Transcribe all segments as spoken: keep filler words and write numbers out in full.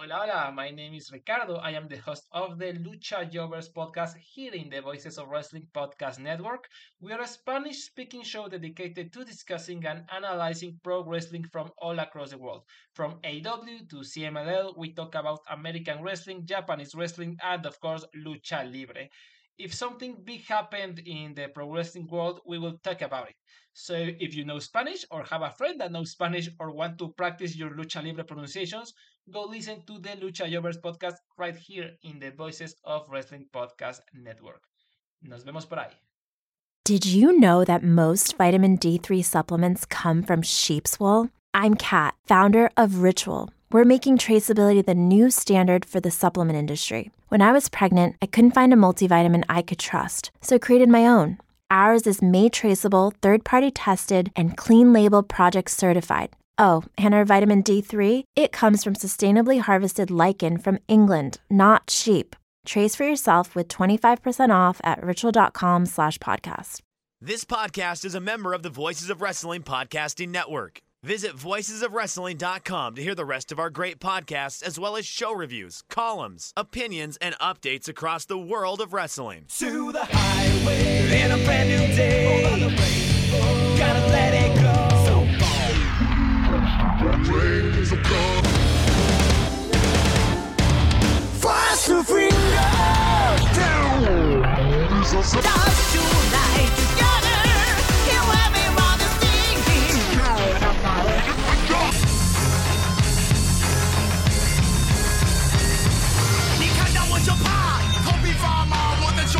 Hola, hola. My name is Ricardo. I am the host of the Lucha Jovers podcast here in the Voices of Wrestling podcast network. We are a Spanish speaking show dedicated to discussing and analyzing pro wrestling from all across the world. From A E W to C M L L, we talk about American wrestling, Japanese wrestling, and of course, Lucha Libre. If something big happened in the pro wrestling world, we will talk about it. So if you know Spanish or have a friend that knows Spanish or want to practice your Lucha Libre pronunciations, go listen to the Lucha Jovers podcast right here in the Voices of Wrestling podcast network. Nos vemos por ahí. Did you know that most vitamin D three supplements come from sheep's wool? I'm Kat, founder of Ritual. We're making traceability the new standard for the supplement industry. When I was pregnant, I couldn't find a multivitamin I could trust, so I created my own. Ours is made traceable, third-party tested, and clean label project certified. Oh, and our vitamin D three, it comes from sustainably harvested lichen from England, not sheep. Trace for yourself with twenty-five percent off at ritual.com slash podcast. This podcast is a member of the Voices of Wrestling podcasting network. Visit voices of wrestling dot com to hear the rest of our great podcasts, as well as show reviews, columns, opinions, and updates across the world of wrestling. To the highway in a brand new day. Over the rainbow, gotta let it go. So fast to freedom. Dance tonight together. Hear everyone is singing. Ni看到我就怕，头皮发麻，我的手。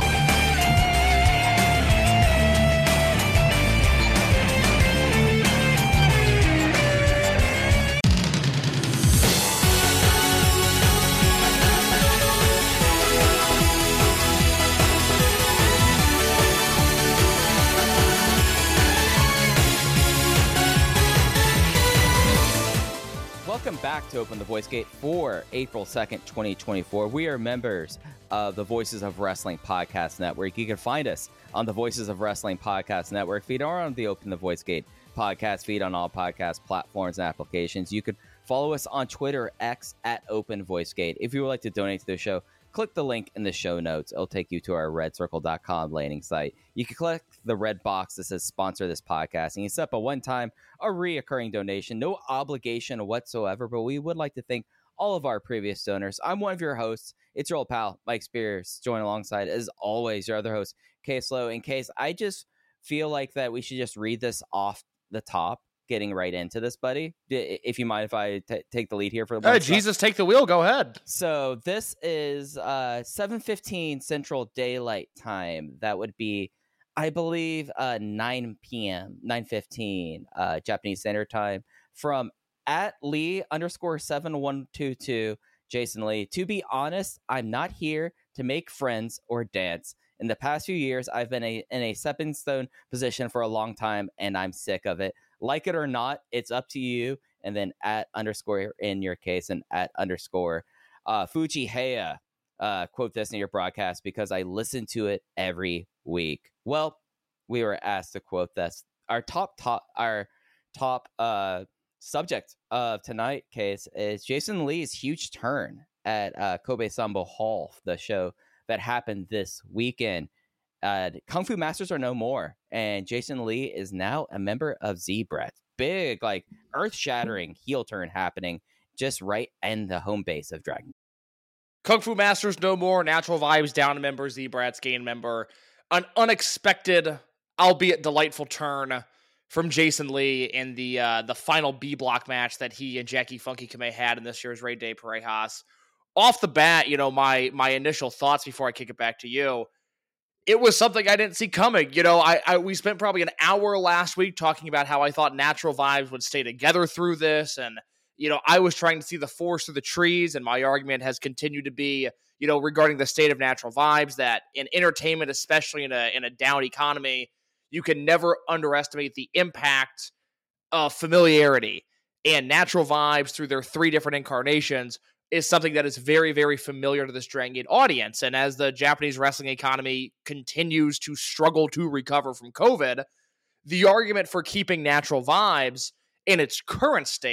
Welcome back to Open the Voice Gate for April second, twenty twenty-four. We are members of the Voices of Wrestling Podcast Network. You can find us on the Voices of Wrestling Podcast Network feed or on the Open the Voice Gate podcast feed on all podcast platforms and applications. You could follow us on Twitter, X, at Open Voice Gate. If you would like to donate to the show, click the link in the show notes. It'll take you to our red circle dot com landing site. You can click the red box that says sponsor this podcast, and you set up a one-time or reoccurring donation. No obligation whatsoever, but we would like to thank all of our previous donors. I'm one of your hosts. It's your old pal, Mike Spears, joined alongside, as always, your other host, Case Lowe. In case, I just feel like that we should just read this off the top, getting right into this, buddy. If you mind if I t- take the lead here for a Hey, Jesus, take the wheel. Go ahead. So this is uh, seven fifteen Central Daylight Time. That would be, I believe, uh, nine p.m., nine fifteen uh, Japanese Standard Time from at Lee underscore seven one two two, Jason Lee. To be honest, I'm not here to make friends or dance. In the past few years, I've been a, in a stepping stone position for a long time, and I'm sick of it. Like it or not, it's up to you. And then at underscore in your case, and at underscore uh, Fuji Heya. Uh, quote this in your broadcast because I listen to it every week. Well, we were asked to quote this. Our top top our top uh subject of tonight, Case, is Jason Lee's huge turn at uh, Kobe Sambo Hall, the show that happened this weekend. Uh, Kung Fu Masters are no more, and Jason Lee is now a member of Z-Brat. Big, like, earth-shattering heel turn happening just right in the home base of Dragon. Kung Fu Masters no more. Natural Vibes down member. Z-Brat's gain member. An unexpected, albeit delightful turn from Jason Lee in the uh, the final B block match that he and Jackie Funky Kamei had in this year's Rey de Parejas. Off the bat, you know, my my initial thoughts before I kick it back to you, it was something I didn't see coming. You know, I, I we spent probably an hour last week talking about how I thought Natural Vibes would stay together through this, and you know, I was trying to see the forest through the trees, and my argument has continued to be, you know, regarding the state of Natural Vibes, that in entertainment, especially in a in a down economy, you can never underestimate the impact of familiarity. And Natural Vibes, through their three different incarnations, is something that is very, very familiar to this Dragon Gate audience. And as the Japanese wrestling economy continues to struggle to recover from COVID, the argument for keeping Natural Vibes in its current state,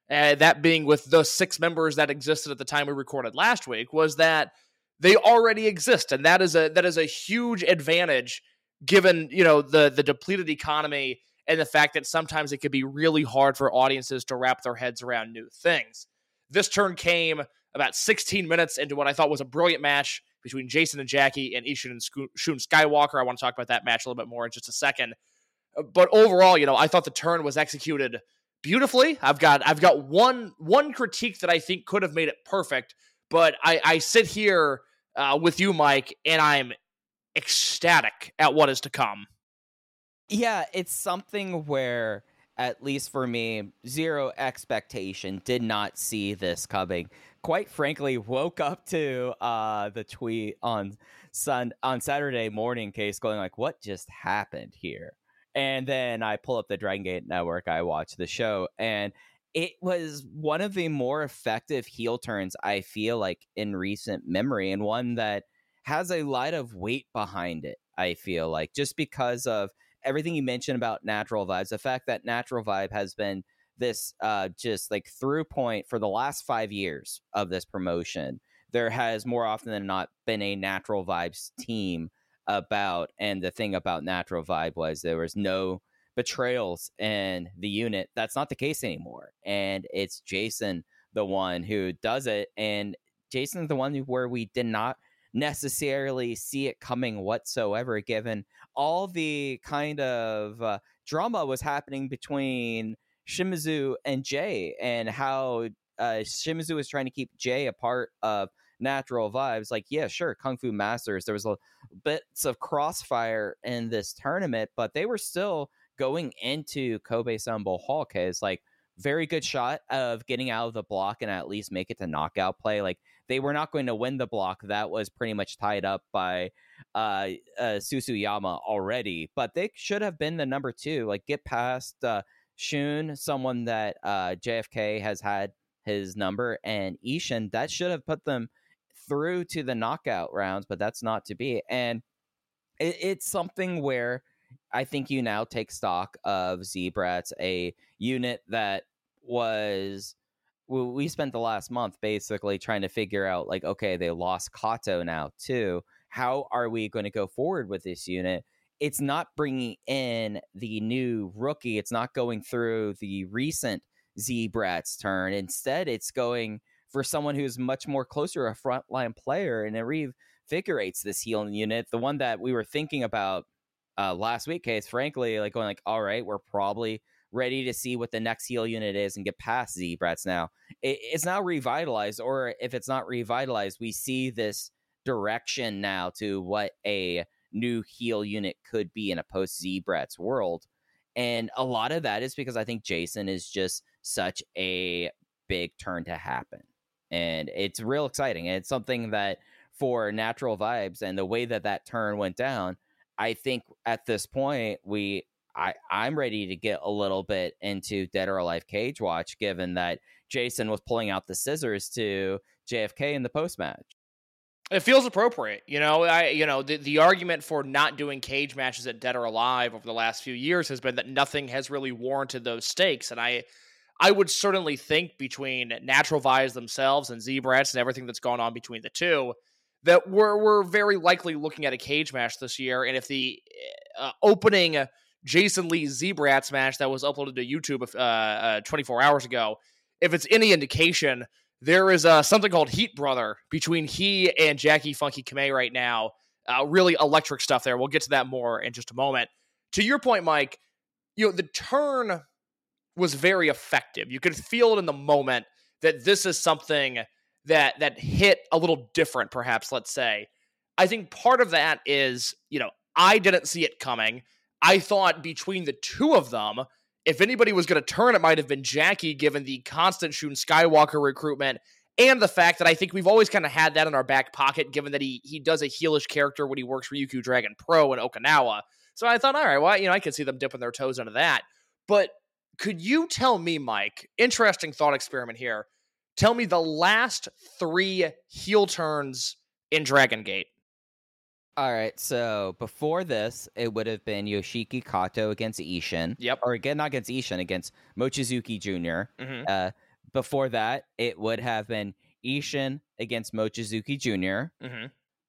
uh, that being with the six members that existed at the time we recorded last week, was that they already exist, and that is a that is a huge advantage given, you know, the the depleted economy and the fact that sometimes it could be really hard for audiences to wrap their heads around new things. This turn came about sixteen minutes into what I thought was a brilliant match between Jason and Jackie and Ishin and Shun Skywalker. I want to talk about that match a little bit more in just a second. But overall, you know, I thought the turn was executed beautifully. I've got I've got one one critique that I think could have made it perfect, but I, I sit here uh, with you, Mike, and I'm ecstatic at what is to come. Yeah, it's something where, at least for me, zero expectation, did not see this coming. Quite frankly, woke up to uh, the tweet on sun on Saturday morning, case going like, what just happened here? And then I pull up the Dragon Gate Network, I watch the show, and it was one of the more effective heel turns, I feel like, in recent memory, and one that has a lot of weight behind it, I feel like, just because of everything you mentioned about Natural Vibes, the fact that Natural Vibe has been this uh, just like through point for the last five years of this promotion. There has more often than not been a Natural Vibes team about, and the thing about Natural Vibe was there was no betrayals in the unit. That's not the case anymore. And it's Jason, the one who does it. And Jason's the one where we did not necessarily see it coming whatsoever, given all the kind of uh, drama was happening between Shimizu and Jay, and how uh, Shimizu was trying to keep Jay a part of Natural Vibes. Like, yeah, sure, Kung Fu Masters, there was a bits of crossfire in this tournament, but they were still going into Kobe Sanbo Hall, case like very good shot of getting out of the block and at least make it to knockout play. Like, they were not going to win the block. That was pretty much tied up by uh, uh, Susuyama already, but they should have been the number two, like get past uh, Shun, someone that uh, J F K has had his number, and Ishin. That should have put them through to the knockout rounds, but that's not to be. And it, it's something where I think you now take stock of Z-Brats, a unit that was, we spent the last month basically trying to figure out, like, okay, they lost Kato now too. How are we going to go forward with this unit? It's not bringing in the new rookie. It's not going through the recent Z-Brats turn. Instead, it's going for someone who's much more closer to a frontline player, and it revigorates this healing unit. The one that we were thinking about uh, last week, case, frankly, like going like, all right, we're probably ready to see what the next heal unit is and get past Z-Brats now. It, it's now revitalized, or if it's not revitalized, we see this direction now to what a new heal unit could be in a post Z-Brats world. And a lot of that is because I think Jason is just such a big turn to happen. And it's real exciting. And it's something that for Natural Vibes and the way that that turn went down, I think at this point, we I, I'm ready to get a little bit into Dead or Alive Cage Watch, given that Jason was pulling out the scissors to J F K in the post-match. It feels appropriate. You know, I you know, the, the argument for not doing cage matches at Dead or Alive over the last few years has been that nothing has really warranted those stakes. And I I would certainly think between Natural Vibes themselves and Z-Brats and everything that's gone on between the two, that we're, we're very likely looking at a cage match this year. And if the uh, opening Jason Lee Z-Brats match that was uploaded to YouTube uh, uh, twenty-four hours ago, if it's any indication, there is uh, something called Heat Brother between he and Jackie Funky Kamei right now. Uh, really electric stuff there. We'll get to that more in just a moment. To your point, Mike, you know, the turn was very effective. You could feel it in the moment that this is something that that hit a little different, perhaps, let's say. I think part of that is, you know, I didn't see it coming. I thought between the two of them, if anybody was going to turn, it might have been Jackie, given the constant Shun Skywalker recruitment and the fact that I think we've always kind of had that in our back pocket, given that he he does a heelish character when he works for Ryukyu Dragon Pro in Okinawa. So I thought, all right, well, you know, I could see them dipping their toes into that. But could you tell me, Mike, interesting thought experiment here, tell me the last three heel turns in Dragon Gate? All right, so before this, it would have been Yoshiki Kato against Ishin. Yep. Or again, not against Ishin, against Mochizuki Junior Mm-hmm. Uh, Before that, it would have been Ishin against Mochizuki Junior Mm-hmm.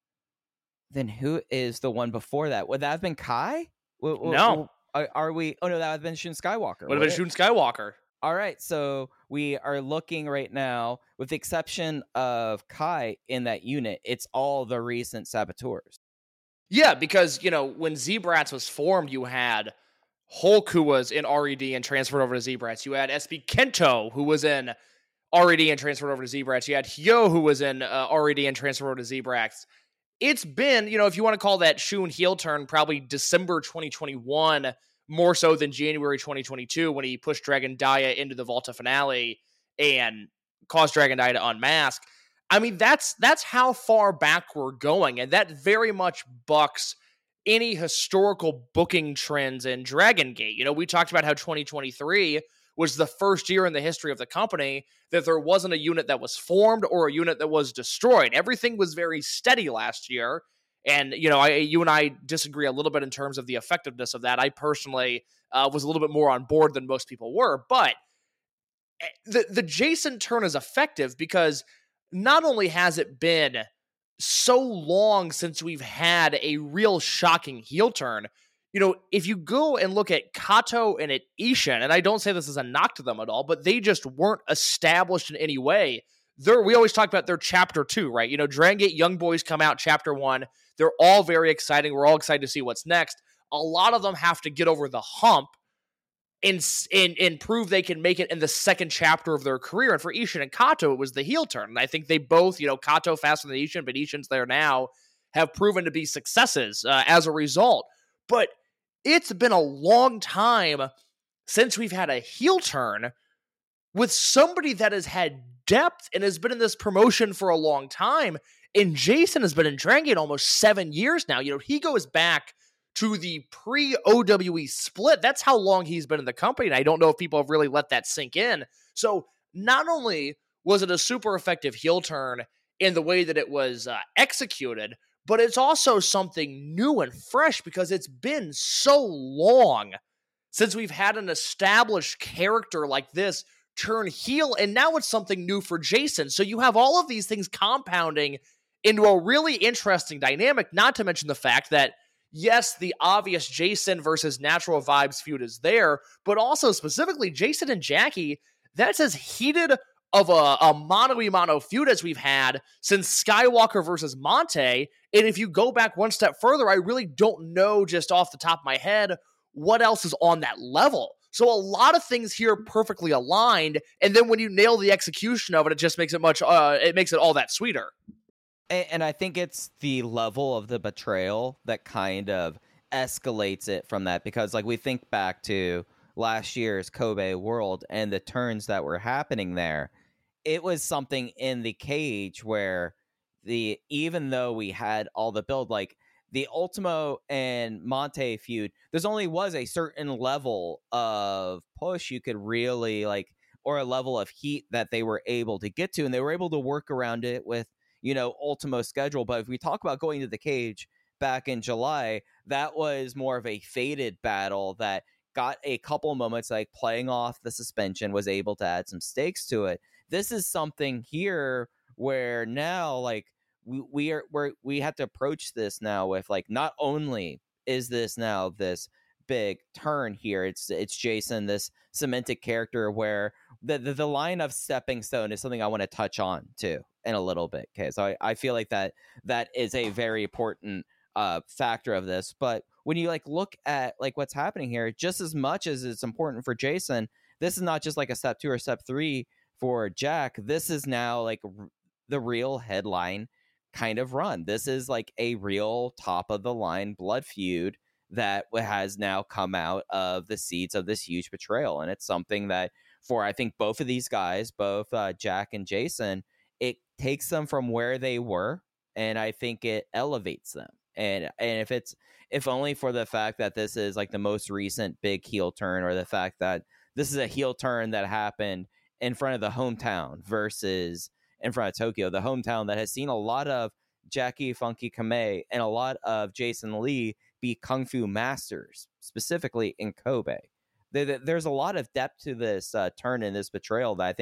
Then who is the one before that? Would that have been Kai? W- w- No. w- Are, are we? Oh no, that would have been Shun Skywalker. Would have would been it? Shun Skywalker. All right, so we are looking right now, with the exception of Kai in that unit, it's all the recent saboteurs. Yeah, because, you know, when Z-Brats was formed, you had Hulk, who was in R E D and transferred over to Z-Brats. You had S B Kento, who was in R E D and transferred over to Z-Brats. You had Hyo, who was in uh, R E D and transferred over to Z-Brats. It's been, you know, if you want to call that Shun heel turn, probably December twenty twenty-one, more so than January twenty twenty-two, when he pushed Dragon Dia into the Volta finale and caused Dragon Dia to unmask. I mean, that's that's how far back we're going, and that very much bucks any historical booking trends in Dragon Gate. You know, we talked about how twenty twenty-three was the first year in the history of the company that there wasn't a unit that was formed or a unit that was destroyed. Everything was very steady last year. And, you know, I, you and I disagree a little bit in terms of the effectiveness of that. I personally uh, was a little bit more on board than most people were. But the, the Jason turn is effective because not only has it been so long since we've had a real shocking heel turn, you know, if you go and look at Kato and at Ishin, and I don't say this as a knock to them at all, but they just weren't established in any way. They're, we always talk about their chapter two, right? You know, Dragon Gate Young Boys come out chapter one. They're all very exciting. We're all excited to see what's next. A lot of them have to get over the hump and, and, and prove they can make it in the second chapter of their career. And for Ishin and Kato, it was the heel turn. And I think they both, you know, Kato faster than Ishin, but Ishin's there now, have proven to be successes uh, as a result. But it's been a long time since we've had a heel turn with somebody that has had depth and has been in this promotion for a long time. And Jason has been in Dragon Gate almost seven years now. You know, he goes back to the pre-O W E split. That's how long he's been in the company. And I don't know if people have really let that sink in. So not only was it a super effective heel turn in the way that it was uh, executed, but it's also something new and fresh because it's been so long since we've had an established character like this turn heel, and now it's something new for Jason. So you have all of these things compounding into a really interesting dynamic, not to mention the fact that, yes, the obvious Jason versus Natural Vibes feud is there, but also specifically Jason and Jackie, that's as heated of a, a mano-a-mano feud as we've had since Skywalker versus Monte. And if you go back one step further, I really don't know just off the top of my head what else is on that level. So a lot of things here perfectly aligned, and then when you nail the execution of it, it just makes it much, uh, it makes it all that sweeter. And, and I think it's the level of the betrayal that kind of escalates it from that, because like we think back to last year's Kobe World and the turns that were happening there, it was something in the cage where the even though we had all the build, like the Ultimo and Monte feud, there's only was a certain level of push you could really like, or a level of heat that they were able to get to, and they were able to work around it with, you know, Ultimo's schedule. But if we talk about going to the cage back in July, that was more of a faded battle that got a couple moments, like playing off the suspension, was able to add some stakes to it. This is something here where now, like, we we are we're, we have to approach this now with like, not only is this now this big turn here, it's it's Jason, this cemented character, where the the, the line of stepping stone is something I want to touch on too in a little bit. Okay, so I, I feel like that that is a very important uh factor of this. But when you like look at like what's happening here, just as much as it's important for Jason, this is not just like a step two or step three for Jack. This is now like r- the real headline kind of run. This is like a real top of the line blood feud that has now come out of the seeds of this huge betrayal. And it's something that for, I think, both of these guys, both uh, Jack and Jason, it takes them from where they were, and I think it elevates them. And and if it's if only for the fact that this is like the most recent big heel turn, or the fact that this is a heel turn that happened in front of the hometown versus in front of Tokyo, the hometown that has seen a lot of Jackie Funky Kamei and a lot of Jason Lee be kung fu masters, specifically in Kobe. There, there's a lot of depth to this uh, turn in this betrayal that I think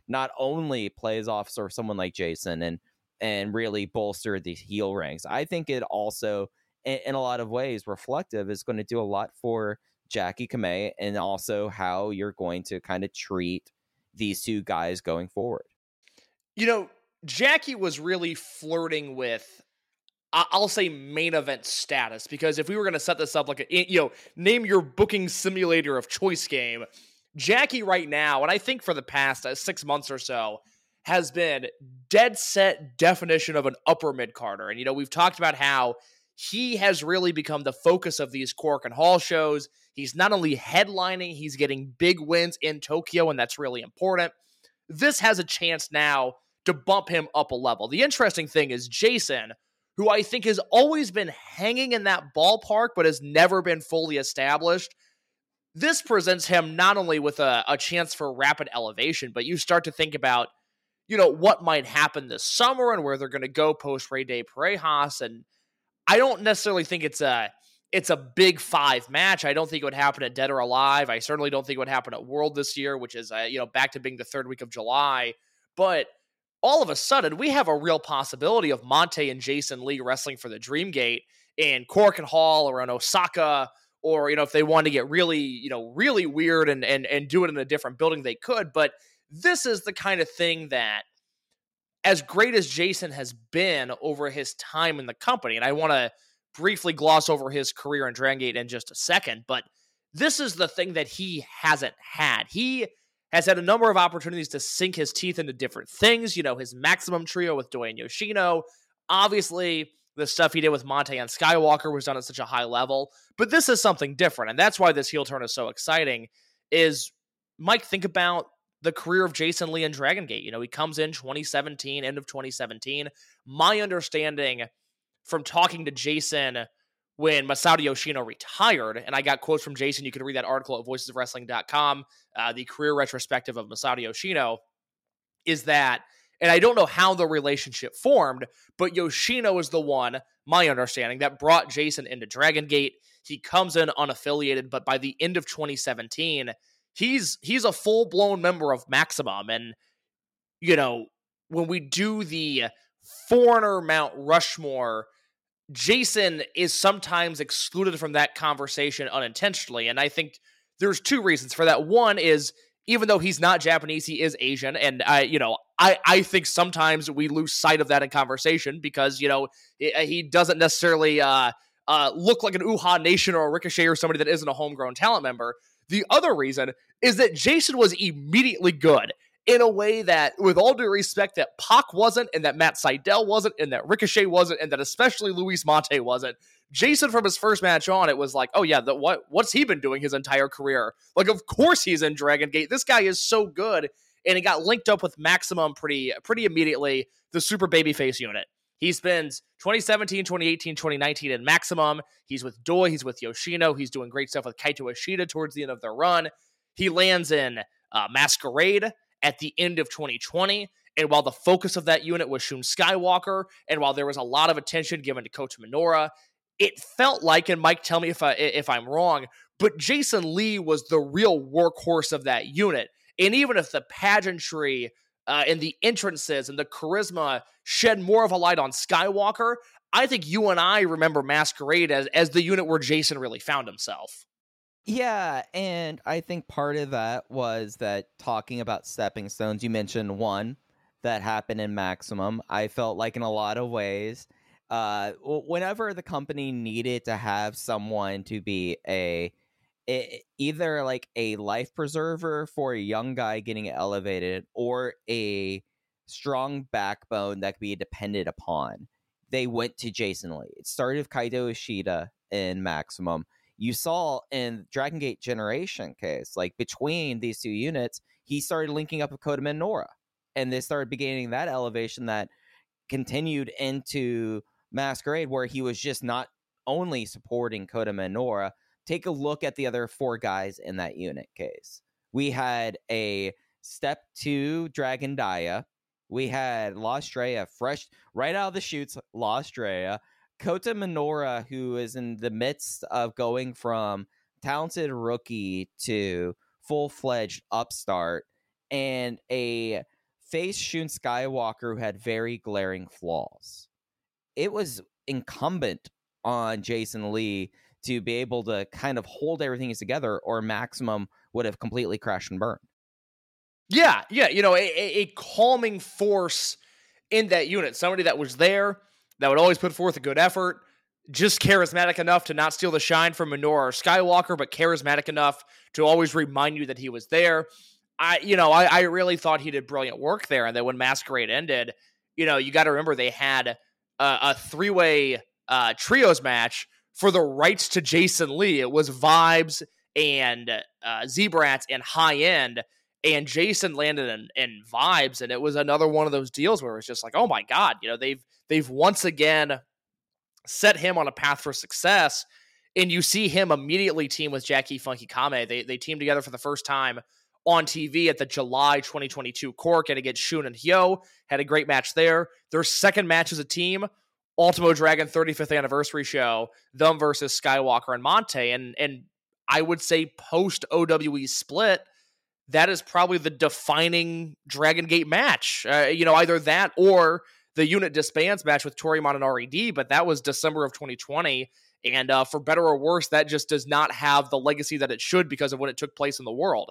not only plays off sort of someone like Jason and and really bolster the heel ranks, I think it also, in, in a lot of ways, reflective is going to do a lot for Jackie Kamei and also how you're going to kind of treat these two guys going forward. You know, Jackie was really flirting with, I'll say, main event status, because if we were going to set this up like a, you know, name your booking simulator of choice game, Jackie right now, and I think for the past uh, six months or so, has been dead set definition of an upper mid-carder. And, you know, we've talked about how he has really become the focus of these Korakuen Hall shows. He's not only headlining, he's getting big wins in Tokyo, and that's really important. This has a chance now to bump him up a level. The interesting thing is Jason, who I think has always been hanging in that ballpark, but has never been fully established. This presents him not only with a, a chance for rapid elevation, but you start to think about, you know, what might happen this summer and where they're going to go post Rey de Parejas. And I don't necessarily think it's a it's a big five match. I don't think it would happen at Dead or Alive. I certainly don't think it would happen at World this year, which is, uh, you know, back to being the third week of July. But all of a sudden, we have a real possibility of Monte and Jason Lee wrestling for the Dreamgate in Korakuen Hall or in Osaka, or, you know, if they want to get really, you know, really weird and and and do it in a different building, they could. But this is the kind of thing that, as great as Jason has been over his time in the company, and I want to briefly gloss over his career in Dragon Gate in just a second, but this is the thing that he hasn't had. He has had a number of opportunities to sink his teeth into different things. You know, his Maximum Trio with Doi and Yoshino. Obviously, the stuff he did with Monte and Skywalker was done at such a high level. But this is something different, and that's why this heel turn is so exciting, is, Mike, think about the career of Jason Lee in Dragon Gate. You know, he comes in twenty seventeen, end of twenty seventeen. My understanding from talking to Jason when Masato Yoshino retired, and I got quotes from Jason, you can read that article at voices of wrestling dot com, uh, the career retrospective of Masato Yoshino, is that, and I don't know how the relationship formed, but Yoshino is the one, my understanding, that brought Jason into Dragon Gate. He comes in unaffiliated, but by the end of twenty seventeen, he's he's a full-blown member of Maximum. And, you know, when we do the Foreigner Mount Rushmore, Jason is sometimes excluded from that conversation unintentionally. And I think there's two reasons for that. One is, even though he's not Japanese, he is Asian. And I, you know, I, I think sometimes we lose sight of that in conversation because, you know, he doesn't necessarily uh, uh, look like an Uha Nation or a Ricochet or somebody that isn't a homegrown talent member. The other reason is that Jason was immediately good in a way that, with all due respect, that Pac wasn't, and that Matt Sydal wasn't, and that Ricochet wasn't, and that especially Luis Mate wasn't. Jason, from his first match on, it was like, oh yeah, the, what what's he been doing his entire career? Like, of course he's in Dragon Gate. This guy is so good, and he got linked up with Maximum pretty pretty immediately, the super babyface unit. He spends twenty seventeen, twenty eighteen, twenty nineteen in Maximum. He's with Doi, he's with Yoshino, he's doing great stuff with Kaito Ishida towards the end of their run. He lands in uh, Masquerade at the end of twenty twenty, and while the focus of that unit was Shun Skywalker, and while there was a lot of attention given to Kota Minoura, it felt like, and Mike, tell me if I if I'm wrong, but Jason Lee was the real workhorse of that unit. And even if the pageantry uh, and the entrances and the charisma shed more of a light on Skywalker, I think you and I remember Masquerade as, as the unit where Jason really found himself. Yeah, and I think part of that was that, talking about stepping stones, you mentioned one that happened in Maximum. I felt like in a lot of ways, uh, whenever the company needed to have someone to be a, a either like a life preserver for a young guy getting elevated or a strong backbone that could be depended upon, they went to Jason Lee. It started with Kaito Ishida in Maximum. You saw in Dragon Gate Generation case, like between these two units, he started linking up with Kota Minoura, and they started beginning that elevation that continued into Masquerade, where he was just not only supporting Kota Minoura. Take a look at the other four guys in that unit case. We had a step two Dragon Dia. We had La Estrella, fresh right out of the chutes, La Estrella. Kota Minoura, who is in the midst of going from talented rookie to full-fledged upstart, and a faced Shun Skywalker, who had very glaring flaws. It was incumbent on Jason Lee to be able to kind of hold everything together, or Maximum would have completely crashed and burned. Yeah, yeah, you know, a, a calming force in that unit. Somebody that was there, that would always put forth a good effort, just charismatic enough to not steal the shine from Minoru or Skywalker, but charismatic enough to always remind you that he was there. I, you know, I, I really thought he did brilliant work there. And then when Masquerade ended, you know, you got to remember they had a, a three-way uh, trios match for the rights to Jason Lee. It was Vibes and uh, Z-Brats and High End, and Jason landed in, in Vibes, and it was another one of those deals where it's just like, oh my God, you know, they've they've once again set him on a path for success, and you see him immediately team with Jackie Funky Kame. They they teamed together for the first time on T V at the July twenty twenty-two Cork, and against Shun and Hyo, had a great match there. Their second match as a team, Ultimo Dragon thirty-fifth anniversary show, them versus Skywalker and Monte, and and I would say post O W E split, that is probably the defining Dragon Gate match. Uh, you know, either that or the unit disbands match with Toryumon and R E D, but that was December of twenty twenty. And uh, for better or worse, that just does not have the legacy that it should because of when it took place in the world.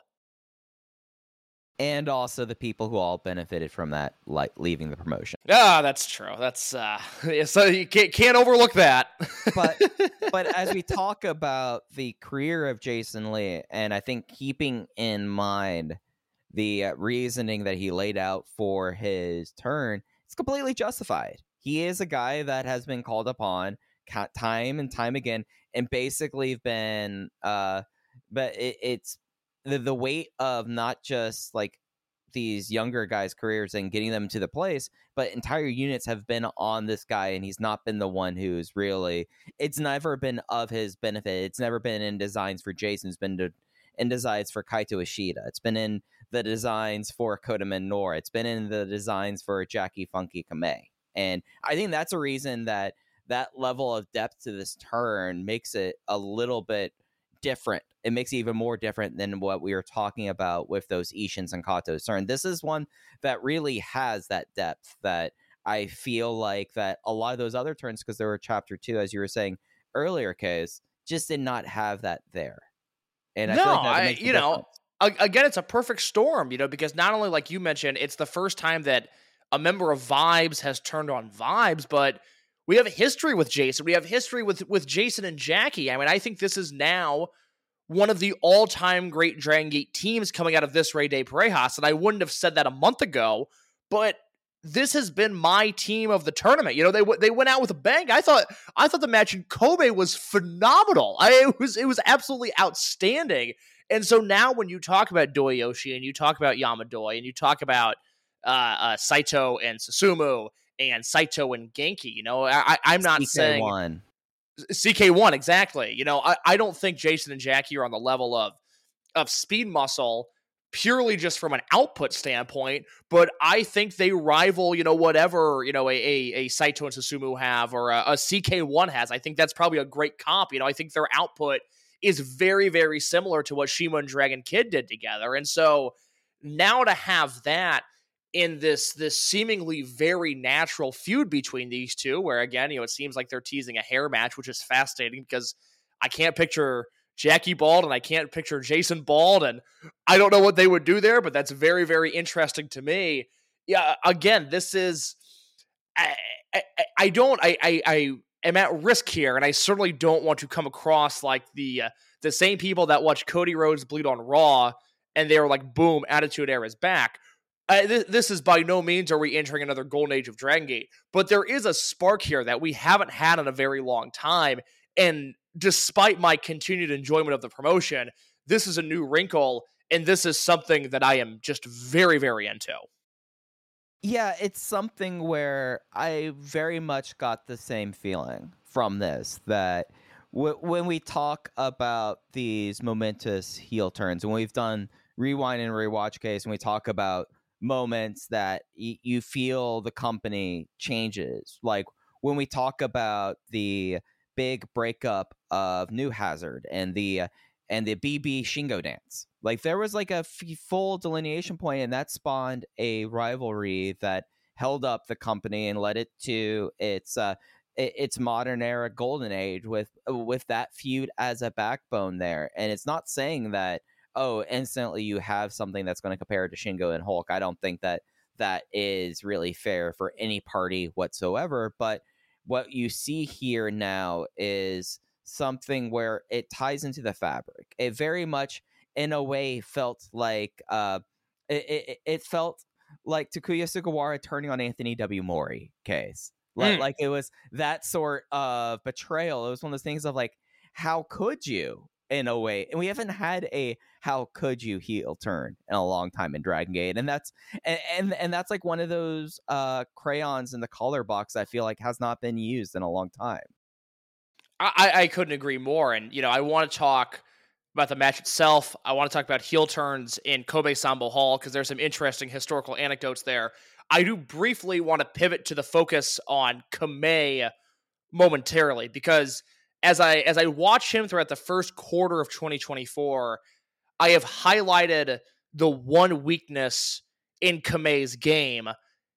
And also the people who all benefited from that, like leaving the promotion. Ah, that's true. That's uh, so you can't, can't overlook that. but but as we talk about the career of Jason Lee, and I think keeping in mind the uh, reasoning that he laid out for his turn, it's completely justified. He is a guy that has been called upon time and time again, and basically been, uh, but it, it's the the weight of not just like these younger guys' careers and getting them to the place, but entire units have been on this guy, and he's not been the one who's really, it's never been of his benefit. It's never been in designs for Jason. It's been to, in designs for Kaito Ishida. It's been in the designs for Kota Minoura. It's been in the designs for Jackie Funky Kame. And I think that's a reason that that level of depth to this turn makes it a little bit different. It makes it even more different than what we were talking about with those Ishins and Kato's turn. This is one that really has that depth that I feel like that a lot of those other turns, because there were chapter two, as you were saying earlier, Case, just did not have that there. And I no, feel like that I, makes you difference. know, again, it's a perfect storm, you know, because not only, like you mentioned, it's the first time that a member of Vibes has turned on Vibes, but we have a history with Jason. We have history with, with Jason and Jackie. I mean, I think this is now one of the all-time great Dragon Gate teams coming out of this Rey de Parejas, and I wouldn't have said that a month ago, but this has been my team of the tournament. You know, they they went out with a bang. I thought I thought the match in Kobe was phenomenal. I it was it was absolutely outstanding. And so now when you talk about Doyoshi and you talk about Yamadoi and you talk about uh, uh, Saito and Susumu and Saito and Genki, you know, I, I'm not C K one. saying C K one, exactly. You know, I, I don't think Jason and Jackie are on the level of of speed muscle purely just from an output standpoint, but I think they rival, you know, whatever, you know, a, a, a Saito and Susumu have or a, a C K one has. I think that's probably a great comp. You know, I think their output is very, very similar to what Shima and Dragon Kid did together. And so now to have that in this this seemingly very natural feud between these two, where again, you know, it seems like they're teasing a hair match, which is fascinating because I can't picture Jackie bald and I can't picture Jason bald, and I don't know what they would do there, but that's very, very interesting to me. Yeah, again, this is I I, I don't I, I I am at risk here, and I certainly don't want to come across like the uh, the same people that watch Cody Rhodes bleed on Raw and they were like, boom, Attitude Era is back. Uh, th- this is by no means are we entering another golden age of Dragon Gate, but there is a spark here that we haven't had in a very long time. And despite my continued enjoyment of the promotion, this is a new wrinkle, and this is something that I am just very, very into. Yeah, it's something where I very much got the same feeling from this, that w- when we talk about these momentous heel turns, when we've done Rewind and Rewatch Case, and we talk about moments that y- you feel the company changes, like when we talk about the big breakup of New Hazard and the and the B B Shingo dance. Like there was like a f- full delineation point, and that spawned a rivalry that held up the company and led it to its uh, its modern era golden age with with that feud as a backbone there. And it's not saying that, oh, instantly you have something that's going to compare to Shingo and Hulk. I don't think that that is really fair for any party whatsoever. But what you see here now is something where it ties into the fabric. It very much, in a way, felt like uh, it, it, it felt like Takuya Sugawara turning on Anthony W. Mori case. Like, Mm. like it was that sort of betrayal. It was one of those things of like, how could you, in a way? And we haven't had a how could you heel turn in a long time in Dragon Gate. And that's and and, and that's like one of those uh, crayons in the color box I feel like has not been used in a long time. I, I couldn't agree more. And, you know, I want to talk about the match itself. I want to talk about heel turns in Kobe Sambo Hall because there's some interesting historical anecdotes there. I do briefly want to pivot to the focus on Kamei momentarily because as I as I watch him throughout the first quarter of twenty twenty-four, I have highlighted the one weakness in Kamei's game,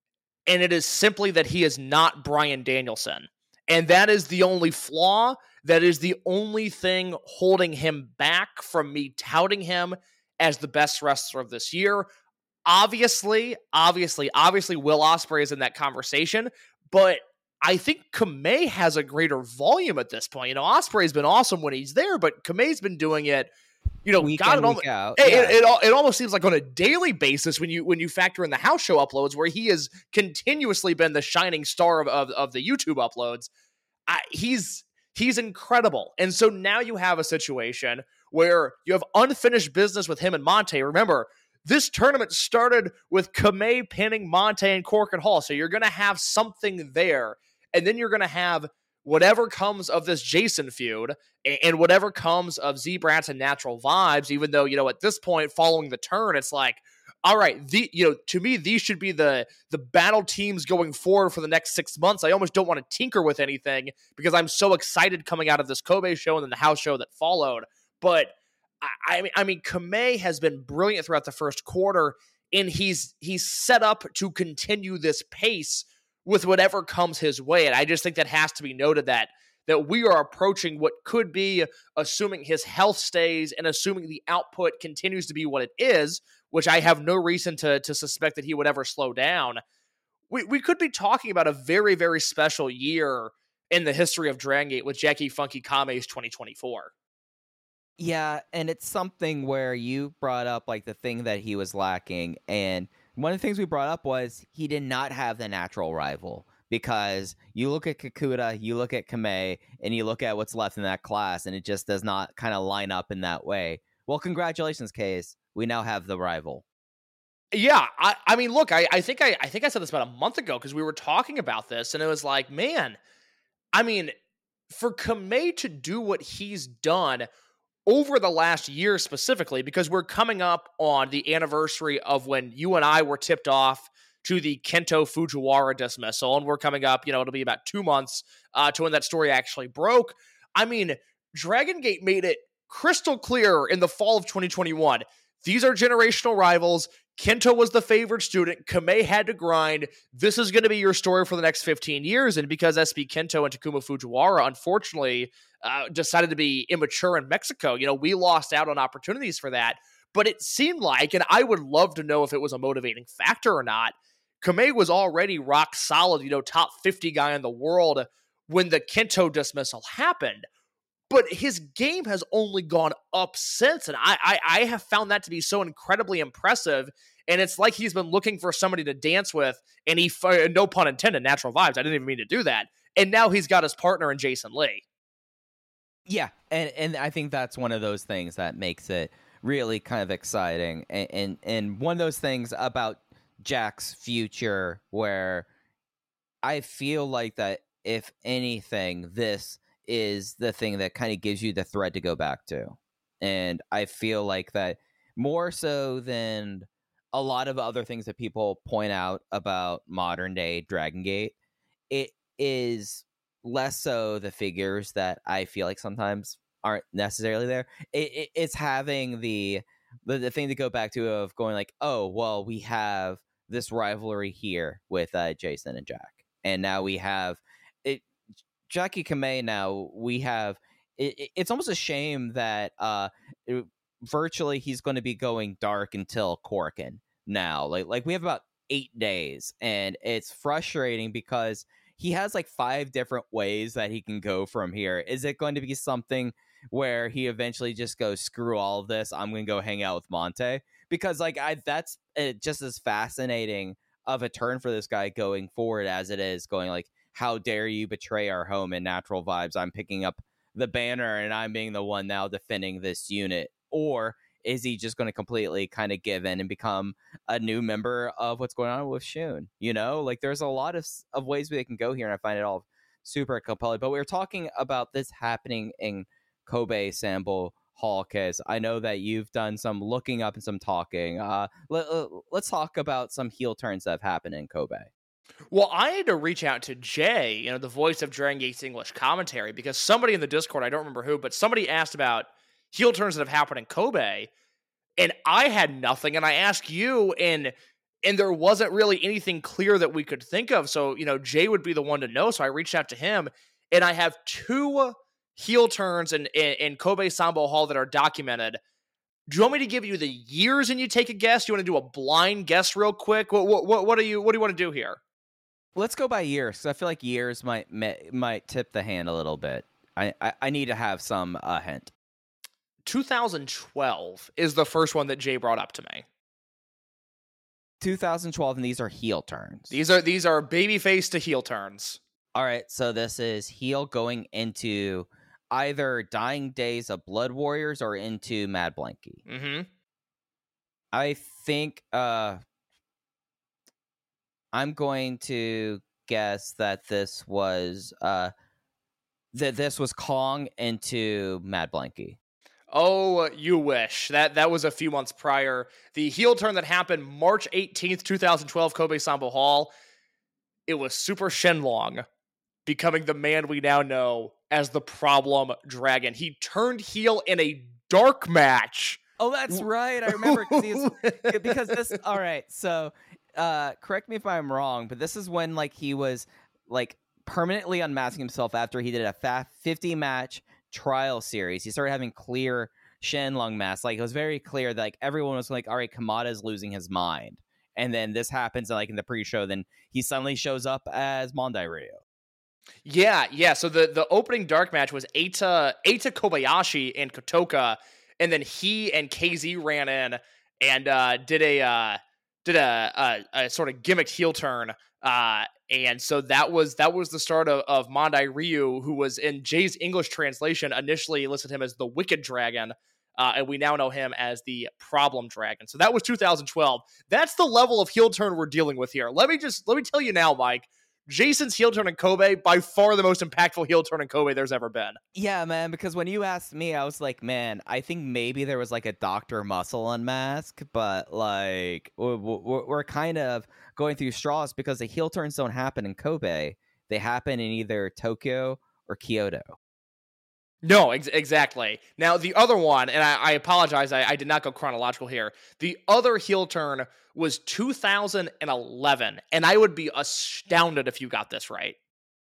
and it is simply that he is not Bryan Danielson. And that is the only flaw. That is the only thing holding him back from me touting him as the best wrestler of this year. Obviously, obviously, obviously, Will Ospreay is in that conversation, but I think Kamei has a greater volume at this point. You know, Ospreay's been awesome when he's there, but Kamei's been doing it, you know, Week got in, it, week almost, out. it, Yeah. it, it, al- it almost seems like on a daily basis when you when you factor in the house show uploads, where he has continuously been the shining star of, of, of the YouTube uploads. I, he's he's incredible. And so now you have a situation where you have unfinished business with him and Monte. Remember, this tournament started with Kamei pinning Monte and Corkin Hall. So you're going to have something there. And then you're going to have whatever comes of this Jason feud and whatever comes of Z-Brats and Natural Vibes, even though, you know, at this point, following the turn, it's like, all right, the you know, to me, these should be the the battle teams going forward for the next six months. I almost don't want to tinker with anything because I'm so excited coming out of this Kobe show and then the house show that followed. But I, I mean, I mean, Kamei has been brilliant throughout the first quarter, and he's he's set up to continue this pace with whatever comes his way. And I just think that has to be noted that that we are approaching what could be, assuming his health stays and assuming the output continues to be what it is, which I have no reason to, to suspect that he would ever slow down. We we could be talking about a very, very special year in the history of Dragon Gate with Jackie Funky Kame's twenty twenty-four. Yeah, and it's something where you brought up like the thing that he was lacking, and one of the things we brought up was he did not have the natural rival, because you look at Kakuta, you look at Kamei, and you look at what's left in that class, and it just does not kind of line up in that way. Well, congratulations, Case. We now have the rival. Yeah, I, I mean, look, I, I think I, I think I said this about a month ago because we were talking about this, and it was like, man, I mean, for Kamei to do what he's done over the last year specifically, because we're coming up on the anniversary of when you and I were tipped off to the Kento Fujiwara dismissal, and we're coming up, you know, it'll be about two months uh, to when that story actually broke. I mean, Dragon Gate made it crystal clear in the fall of twenty twenty-one. These are generational rivals. Kento was the favored student. Kamei had to grind. This is going to be your story for the next fifteen years. And because S B Kento and Takuma Fujiwara, unfortunately, uh, decided to be immature in Mexico, you know, we lost out on opportunities for that. But it seemed like, and I would love to know if it was a motivating factor or not, Kamei was already rock solid, you know, top fifty guy in the world when the Kento dismissal happened. But his game has only gone up since, and I, I I have found that to be so incredibly impressive. And it's like he's been looking for somebody to dance with, and he, no pun intended, Natural Vibes. I didn't even mean to do that. And now he's got his partner in Jason Lee. Yeah, and and I think that's one of those things that makes it really kind of exciting, and and, and one of those things about Jack's future where I feel like that if anything, this is the thing that kind of gives you the thread to go back to. And I feel like that more so than a lot of other things that people point out about modern day Dragon Gate, it is less so the figures that I feel like sometimes aren't necessarily there. It, it, it's having the, the the thing to go back to of going like, oh, well, we have this rivalry here with uh, Jason and Jack, and now we have it. Jackie Kamei. Now we have. It, it's almost a shame that uh, it, virtually he's going to be going dark until Korakuen now. Like like we have about eight days, and it's frustrating because he has like five different ways that he can go from here. Is it going to be something where he eventually just goes, screw all of this, I'm going to go hang out with Monte? Because like I that's uh, just as fascinating of a turn for this guy going forward as it is going like, how dare you betray our home in Natural Vibes? I'm picking up the banner and I'm being the one now defending this unit. Or is he just going to completely kind of give in and become a new member of what's going on with Shun? You know, like there's a lot of, of ways we can go here, and I find it all super compelling. But we were talking about this happening in Kobe Sambo Hall, Case. I know that you've done some looking up and some talking. Uh, let, uh, let's talk about some heel turns that have happened in Kobe. Well, I had to reach out to Jay, you know, the voice of Dragon Gate's English commentary, because somebody in the Discord, I don't remember who, but somebody asked about heel turns that have happened in Kobe, and I had nothing, and I asked you, and and there wasn't really anything clear that we could think of, so, you know, Jay would be the one to know, so I reached out to him, and I have two heel turns in, in, in Kobe Sambo Hall that are documented. Do you want me to give you the years and you take a guess? Do you want to do a blind guess real quick? What what what, what do you what do you want to do here? Let's go by years, because I feel like years might might tip the hand a little bit. I, I, I need to have some uh, hint. two thousand twelve is the first one that Jay brought up to me. two thousand twelve, and these are heel turns. These are these are babyface to heel turns. All right, so this is heel going into either Dying Days of Blood Warriors or into Mad Blanky. Mm-hmm. I think uh, I'm going to guess that this was uh, that this was Kong into Mad Blanky. Oh, you wish. That that was a few months prior. The heel turn that happened March eighteenth, twenty twelve, Kobe Sambo Hall. It was Super Shenlong becoming the man we now know as the Problem Dragon. He turned heel in a dark match. Oh, that's right. I remember was, because this. All right, so uh, correct me if I'm wrong, but this is when like he was like permanently unmasking himself after he did a fifty match trial series. He started having clear Shenlong masks. Like it was very clear that like everyone was like, all right, Kamada's losing his mind. And then this happens like in the pre-show. Then he suddenly shows up as Mondai Ryu. Yeah, yeah. So the, the opening dark match was Eita, Eita Kobayashi and Kotoka. And then he and K Z ran in and uh, did a uh, did a, a, a sort of gimmick heel turn. Uh, and so that was that was the start of, of Mondai Ryu, who was in Jay's English translation initially listed him as the Wicked Dragon. Uh, and we now know him as the Problem Dragon. So that was two thousand twelve. That's the level of heel turn we're dealing with here. Let me just let me tell you now, Mike. Jason's heel turn in Kobe, by far the most impactful heel turn in Kobe there's ever been. Yeah, man, because when you asked me, I was like, man, I think maybe there was like a Doctor Muscle unmask, but like we're, we're kind of going through straws because the heel turns don't happen in Kobe. They happen in either Tokyo or Kyoto. No, ex- exactly. Now, the other one, and I, I apologize, I, I did not go chronological here. The other heel turn was two thousand eleven, and I would be astounded if you got this right.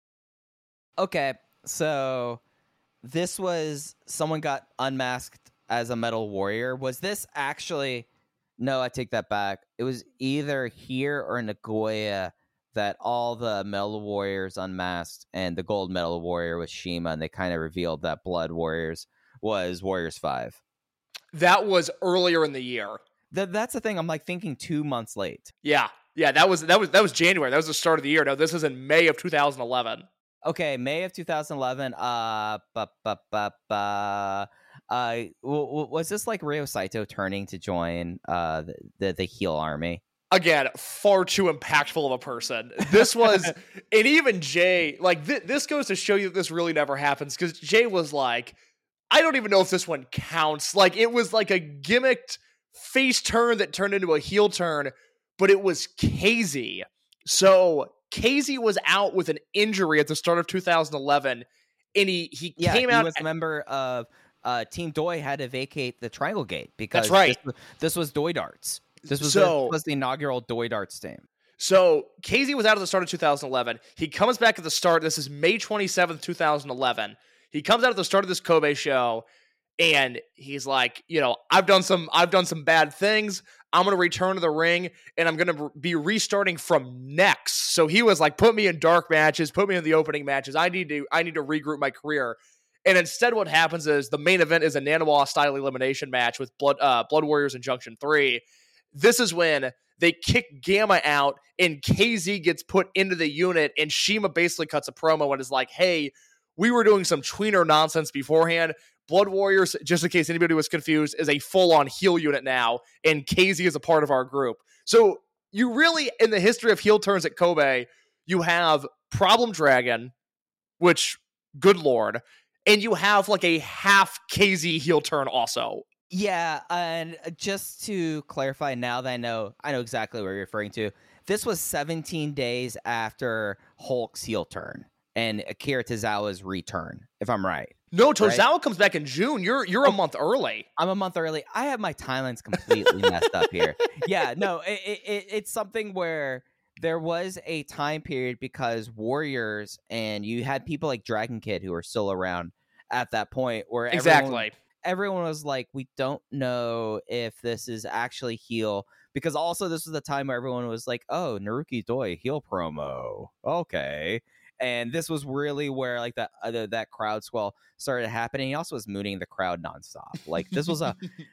Okay, so this was someone got unmasked as a Metal Warrior. Was this actually... No, I take that back. It was either here or Nagoya that all the Metal Warriors unmasked, and the gold Metal Warrior was Shima, and they kind of revealed that Blood Warriors was Warriors five. That was earlier in the year. Th- that's the thing. I'm like thinking two months late. Yeah, yeah, that was that was that was January. That was the start of the year. No, this is in May of two thousand eleven. Okay, May of two thousand eleven. Uh, ba ba ba ba. Uh, w- w- was this like Ryo Saito turning to join uh the the, the heel army? Again, far too impactful of a person. This was, and even Jay, like, th- this goes to show you that this really never happens, because Jay was like, I don't even know if this one counts. Like, it was like a gimmicked face turn that turned into a heel turn, but it was K Z. So, K Z was out with an injury at the start of two thousand eleven, and he, he yeah, came he out... was a member of uh, Team Doi had to vacate the Triangle Gate because That's right. this, this was Doi Darts. This was, So- this was the inaugural Doi Darts team. So K Z was out at the start of two thousand eleven. He comes back at the start. This is May twenty-seventh, two thousand eleven. He comes out at the start of this Kobe show, and he's like, you know, I've done some, I've done some bad things. I'm going to return to the ring, and I'm going to be restarting from next. So he was like, put me in dark matches, put me in the opening matches. I need to, I need to regroup my career. And instead, what happens is the main event is a Nanawa style elimination match with Blood, uh, Blood Warriors and Junction Three. This is when they kick Gamma out, and K Z gets put into the unit, and Shima basically cuts a promo and is like, hey, we were doing some tweener nonsense beforehand. Blood Warriors, just in case anybody was confused, is a full-on heel unit now, and K Z is a part of our group. So you really, in the history of heel turns at Kobe, you have Problem Dragon, which, good lord, and you have like a half K Z heel turn also. Yeah, and just to clarify, now that I know, I know exactly what you're referring to. This was seventeen days after Hulk's heel turn and Akira Tozawa's return, if I'm right. No, Tozawa right? comes back in June. You're you're a month early. I'm a month early. I have my timelines completely messed up here. Yeah, no, it, it, it's something where there was a time period because Warriors and you had people like Dragon Kid who were still around at that point where Exactly. everyone, everyone was like, we don't know if this is actually heel. Because also this was the time where everyone was like, oh, Naruki Doi heel promo. Okay. And this was really where like that uh, that crowd swell started happening. He also was mooning the crowd nonstop. Like this was a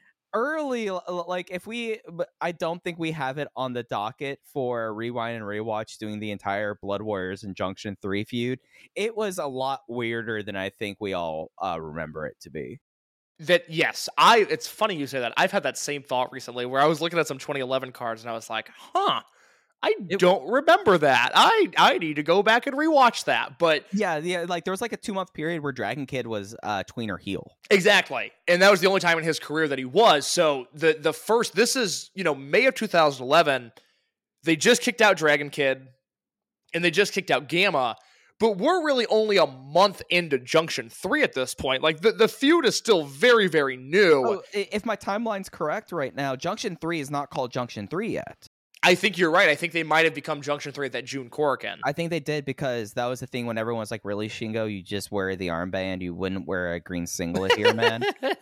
early, like if we, but I don't think we have it on the docket for Rewind and Rewatch doing the entire Blood Warriors and Junction three feud. It was a lot weirder than I think we all uh, remember it to be. That yes, I. It's funny you say that. I've had that same thought recently, where I was looking at some twenty eleven cards and I was like, "Huh, I It- don't remember that. I I need to go back and rewatch that." But Yeah, yeah, like there was like a two month period where Dragon Kid was uh, tweener heel. exactly, and that was the only time in his career that he was. So the the first, this is you know May of two thousand eleven. They just kicked out Dragon Kid, and they just kicked out Gamma. But we're really only a month into Junction three at this point. Like, the, the feud is still very, very new. Oh, i- if my timeline's correct right now, Junction three is not called Junction three yet. I think you're right. I think they might have become Junction three at that June Korakuen. I think they did because that was the thing when everyone was like, really, Shingo, you just wear the armband. You wouldn't wear a green singlet here, man.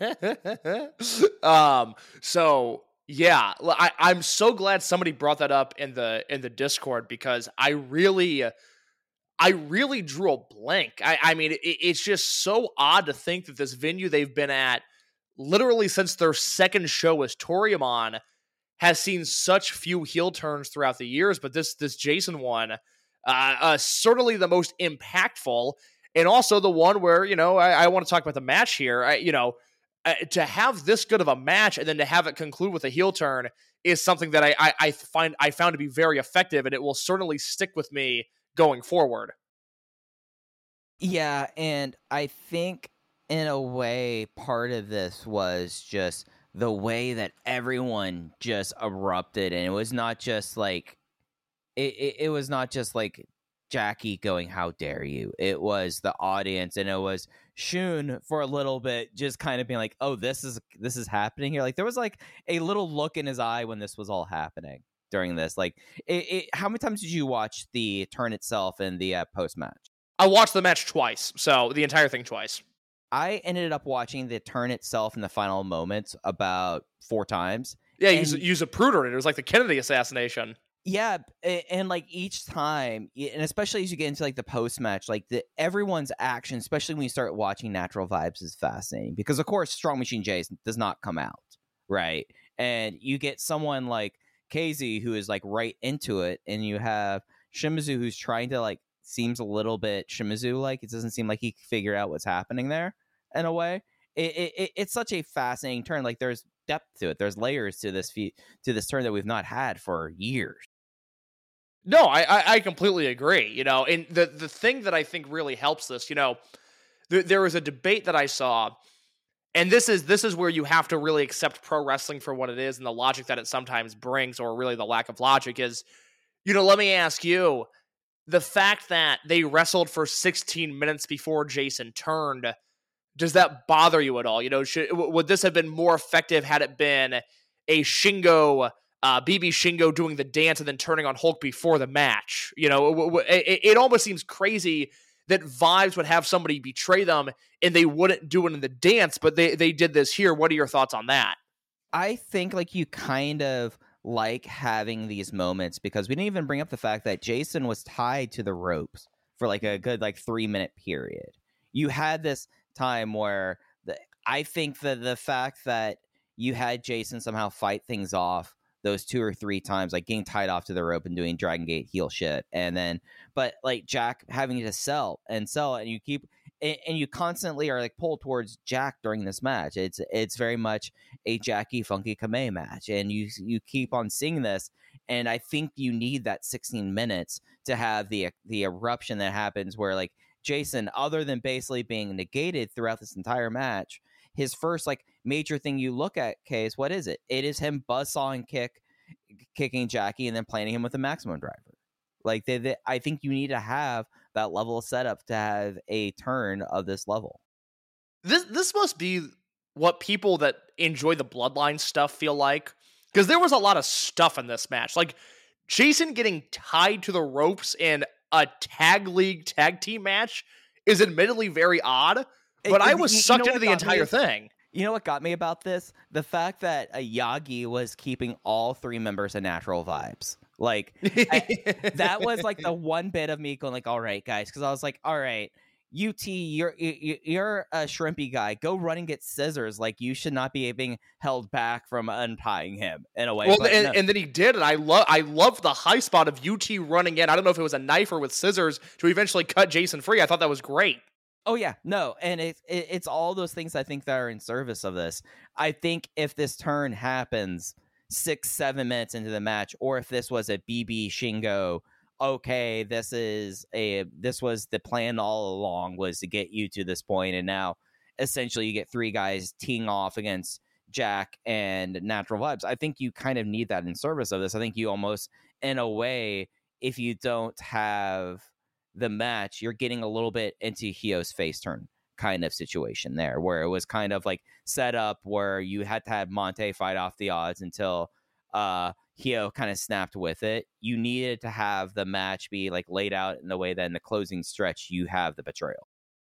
um. So, yeah, l- I, I'm so glad somebody brought that up in the in the Discord because I really... I really drew a blank. I, I mean, it, it's just so odd to think that this venue they've been at literally since their second show as Toriumon has seen such few heel turns throughout the years, but this this Jason one, uh, uh, certainly the most impactful, and also the one where, you know, I, I want to talk about the match here. I, you know, uh, to have this good of a match and then to have it conclude with a heel turn is something that I, I, I find I found to be very effective, and it will certainly stick with me going forward. Yeah, and I think in a way part of this was just the way that everyone just erupted, and it was not just like it, it, it was not just like Jackie going, how dare you? It was the audience, and it was Shun for a little bit just kind of being like, oh, this is this is happening here. Like there was like a little look in his eye when this was all happening during this. Like it, it, how many times did you watch the turn itself and the uh, post match? I watched the match twice, so the entire thing twice. I ended up watching the turn itself in the final moments about four times. Yeah, And- use use a pruder. It was like the Kennedy assassination. Yeah, a- and like each time, y- and especially as you get into like the post match, like the everyone's action, especially when you start watching Natural Vibes, is fascinating because of course Strong Machine J does not come out, right? And you get someone like K Z who is like right into it, and you have Shimizu who's trying to like seems a little bit Shimizu like. It doesn't seem like he can figure out what's happening there in a way. It, it, it it's such a fascinating turn. Like there's depth to it. There's layers to this fe- to this turn that we've not had for years. No, I, I I completely agree. You know, and the the thing that I think really helps this, you know, there, there was a debate that I saw, and this is this is where you have to really accept pro wrestling for what it is and the logic that it sometimes brings, or really the lack of logic is, you know, let me ask you, the fact that they wrestled for sixteen minutes before Jason turned, does that bother you at all? You know, should, would this have been more effective had it been a Shingo, uh, B B Shingo doing the dance and then turning on Hulk before the match? You know, it, it almost seems crazy that Vibes would have somebody betray them and they wouldn't do it in the dance, but they, they did this here. What are your thoughts on that? I think like you kind of like having these moments because we didn't even bring up the fact that Jason was tied to the ropes for like a good like three minute period. You had this time where the, I think that the fact that you had Jason somehow fight things off those two or three times, like getting tied off to the rope and doing Dragon Gate heel shit. And then, but like Jack having to sell and sell, and you keep, and, and you constantly are like pulled towards Jack during this match. It's, it's very much a Jackie Funky Kamei match. And you, you keep on seeing this. And I think you need that sixteen minutes to have the, the eruption that happens where like Jason, other than basically being negated throughout this entire match, his first like major thing you look at, Case, what is it? It is him buzzsawing kick, kicking Jackie and then planting him with a maximum driver. Like they, they, I think you need to have that level of setup to have a turn of this level. This this must be what people that enjoy the Bloodline stuff feel like, because there was a lot of stuff in this match. Like Jason getting tied to the ropes in a tag league tag team match is admittedly very odd. But it, I was you, sucked you know into the entire me, thing. You know what got me about this? The fact that uh, Yagi was keeping all three members of Natural Vibes. Like, I, that was like the one bit of me going like, all right, guys. Because I was like, all right, U T, you're, you're a shrimpy guy. Go run and get scissors. Like, you should not be being held back from untying him in a way. Well, but and, no. and then he did. And I love I love the high spot of U T running in. I don't know if it was a knife or with scissors to eventually cut Jason free. I thought that was great. Oh, yeah, no, and it, it, it's all those things I think that are in service of this. I think if this turn happens six, seven minutes into the match, or if this was a B B Shingo, okay, this is a this was the plan all along, was to get you to this point, and now essentially you get three guys teeing off against Jack and Natural Vibes. I think you kind of need that in service of this. I think you almost, in a way, if you don't have the match, you're getting a little bit into Hio's face turn kind of situation there, where it was kind of like set up where you had to have Monte fight off the odds until uh Hio kind of snapped with it. You needed to have the match be like laid out in the way that in the closing stretch you have the betrayal.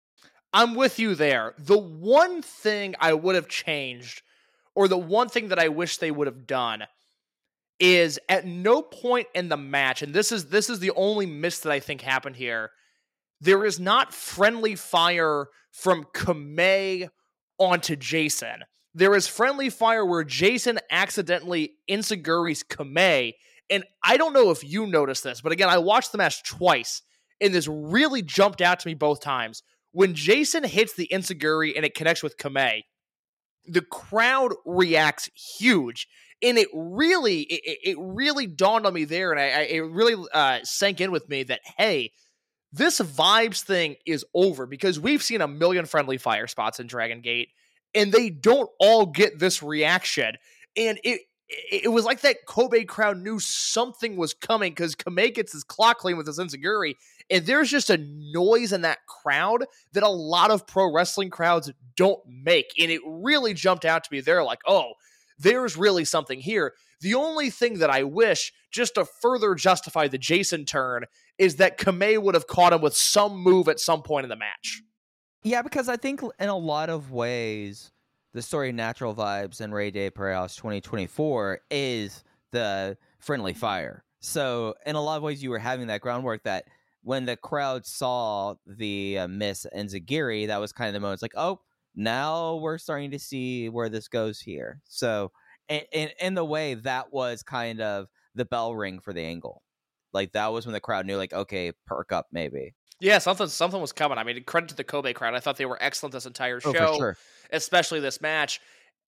I'm with you there. The one thing I would have changed, or the one thing that I wish they would have done, is at no point in the match, and this is this is the only miss that I think happened here, there is not friendly fire from Kamei onto Jason. There is friendly fire where Jason accidentally enziguris Kamei, and I don't know if you noticed this, but again, I watched the match twice, and this really jumped out to me both times. When Jason hits the enziguri and it connects with Kamei, the crowd reacts huge. And it really, it, it really dawned on me there, and I, I it really uh, sank in with me that, hey, this Vibes thing is over, because we've seen a million friendly fire spots in Dragon Gate, and they don't all get this reaction. And it it was like that Kobe crowd knew something was coming, because Kamei gets his clock clean with his enziguri, and there's just a noise in that crowd that a lot of pro wrestling crowds don't make. And it really jumped out to me there, like, oh, there's really something here. The only thing that I wish, just to further justify the Jason turn, is that Kamei would have caught him with some move at some point in the match. Yeah, because I think in a lot of ways, the story of Natural Vibes and Rey de Parejas twenty twenty-four is the friendly fire. So in a lot of ways, you were having that groundwork that when the crowd saw the uh, miss enziguri, that was kind of the moment. It's like, oh, now we're starting to see where this goes here. So in, in, in the way, that was kind of the bell ring for the angle. Like, that was when the crowd knew, like, okay, perk up maybe. Yeah, something something was coming. I mean, credit to the Kobe crowd. I thought they were excellent this entire show, oh, for sure. Especially this match.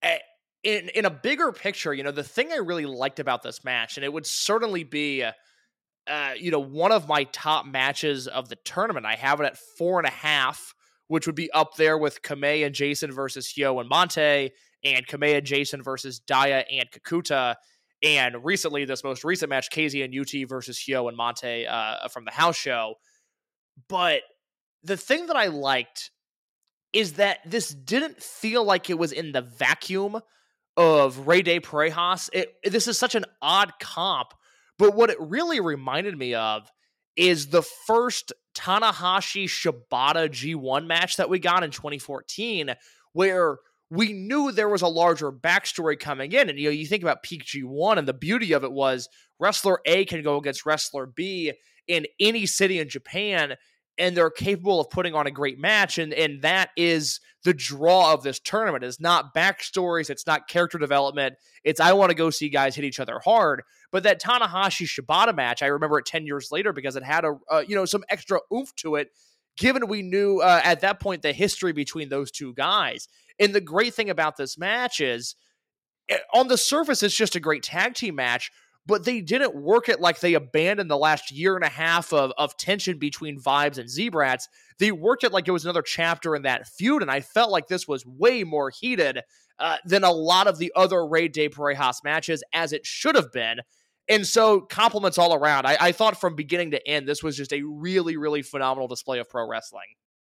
In, in a bigger picture, you know, the thing I really liked about this match, and it would certainly be, uh, you know, one of my top matches of the tournament. I have it at four and a half, which would be up there with Kamei and Jason versus Hio and Monte, and Kamei and Jason versus Daya and Kakuta, and recently, this most recent match, K Z and U T versus Hio and Monte uh, from the house show. But the thing that I liked is that this didn't feel like it was in the vacuum of Rey de Parejas. It, this is such an odd comp, but what it really reminded me of is the first Tanahashi Shibata G one match that we got in twenty fourteen, where we knew there was a larger backstory coming in. And, you know, you think about Peak G one, and the beauty of it was wrestler A can go against wrestler B in any city in Japan, and they're capable of putting on a great match. And, and that is the draw of this tournament. It's not backstories. It's not character development. It's, I want to go see guys hit each other hard. But that Tanahashi Shibata match, I remember it ten years later because it had a, uh, you know, some extra oomph to it, given we knew uh, at that point the history between those two guys. And the great thing about this match is, on the surface, it's just a great tag team match, but they didn't work it like they abandoned the last year and a half of, of tension between Vibes and Z-Brats. They worked it like it was another chapter in that feud, and I felt like this was way more heated uh, than a lot of the other Rey de Parejas matches, as it should have been. And so, compliments all around. I, I thought from beginning to end, this was just a really, really phenomenal display of pro wrestling.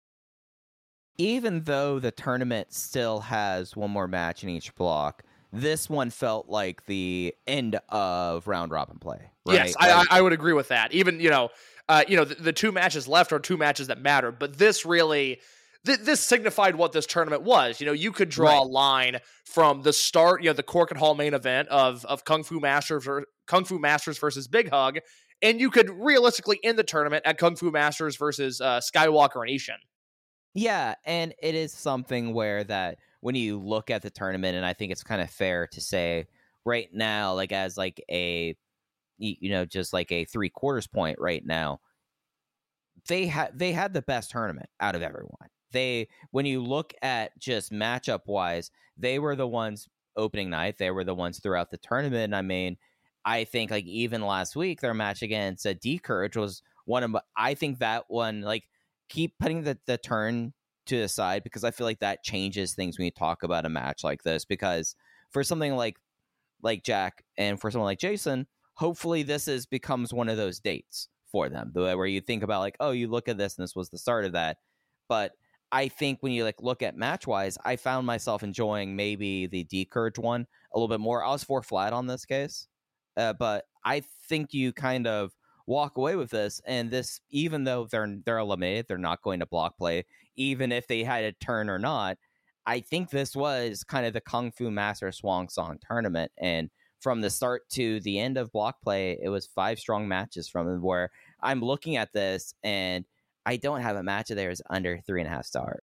Even though the tournament still has one more match in each block, this one felt like the end of round robin play. Right? Yes, like, I, I would agree with that. Even, you know, uh, you know, the, the two matches left are two matches that mattered, but this really, th- this signified what this tournament was. You know, you could draw right. a line from the start, you know, the Cork and Hall main event of of Kung Fu Masters or Kung Fu Masters versus Big Hug, and you could realistically end the tournament at Kung Fu Masters versus uh, Skywalker and Ishin. Yeah, and it is something where that when you look at the tournament, and I think it's kind of fair to say right now, like as like a, you know, just like a three quarters point right now, they had they had the best tournament out of everyone. They, when you look at just matchup wise, they were the ones opening night. They were the ones throughout the tournament. I mean, I think like even last week, their match against uh, D-Courage was one of, I think that one, like, keep putting the, the turn to the side, because I feel like that changes things when you talk about a match like this, because for something like like Jack and for someone like Jason, hopefully this is becomes one of those dates for them, the way where you think about like, oh, you look at this and this was the start of that. But I think when you like look at match wise, I found myself enjoying maybe the D-Courage one a little bit more. I was four flat on this case, uh, but I think you kind of walk away with this, and this, even though they're they're eliminated, they're not going to block play, even if they had a turn or not. I think this was kind of the Kung Fu Master Swan Song tournament, and from the start to the end of block play, it was five strong matches from them, where I'm looking at this and I don't have a match of theirs under three and a half stars.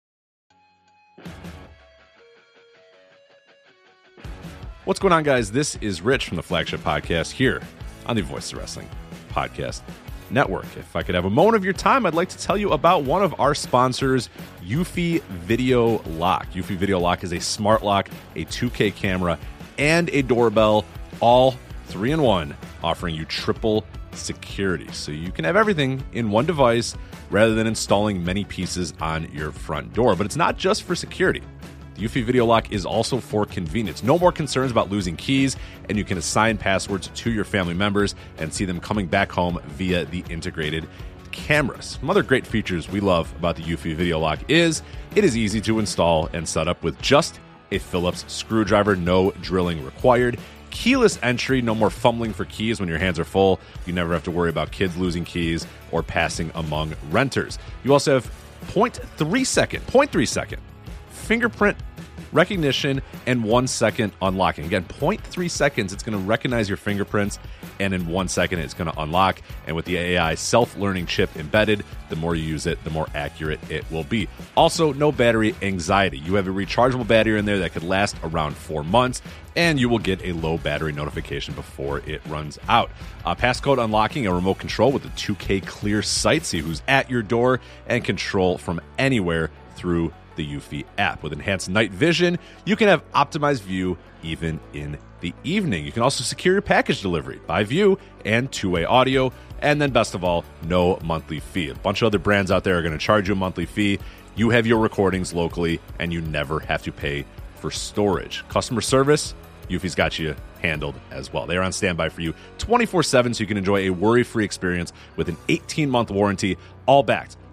What's going on, guys? This is Rich from the Flagship Podcast here on the Voices of Wrestling Podcast Network. If I could have a moment of your time, I'd like to tell you about one of our sponsors, Eufy Video Lock. Eufy Video Lock is a smart lock, a two K camera, and a doorbell, all three in one, offering you triple security. So you can have everything in one device rather than installing many pieces on your front door. But it's not just for security. The Eufy Video Lock is also for convenience. No more concerns about losing keys, and you can assign passwords to your family members and see them coming back home via the integrated cameras. Some other great features we love about the Eufy Video Lock is it is easy to install and set up with just a Phillips screwdriver, no drilling required. Keyless entry, no more fumbling for keys when your hands are full. You never have to worry about kids losing keys or passing among renters. You also have zero point three second, zero point three second fingerprint recognition and one second unlocking. Again, zero point three seconds, it's going to recognize your fingerprints, and in one second, it's going to unlock. And with the A I self-learning chip embedded, the more you use it, the more accurate it will be. Also, no battery anxiety. You have a rechargeable battery in there that could last around four months, and you will get a low battery notification before it runs out. Uh, passcode unlocking, a remote control with a two K clear sight, see who's at your door, and control from anywhere through the Eufy app. With enhanced night vision, you can have optimized view even in the evening. You can also secure your package delivery by view and two-way audio. And then best of all, no monthly fee. A bunch of other brands out there are going to charge you a monthly fee. You have your recordings locally, and you never have to pay for storage. Customer service, Eufy's got you handled as well. They are on standby for you twenty-four seven, so you can enjoy a worry-free experience with an eighteen-month warranty, all backed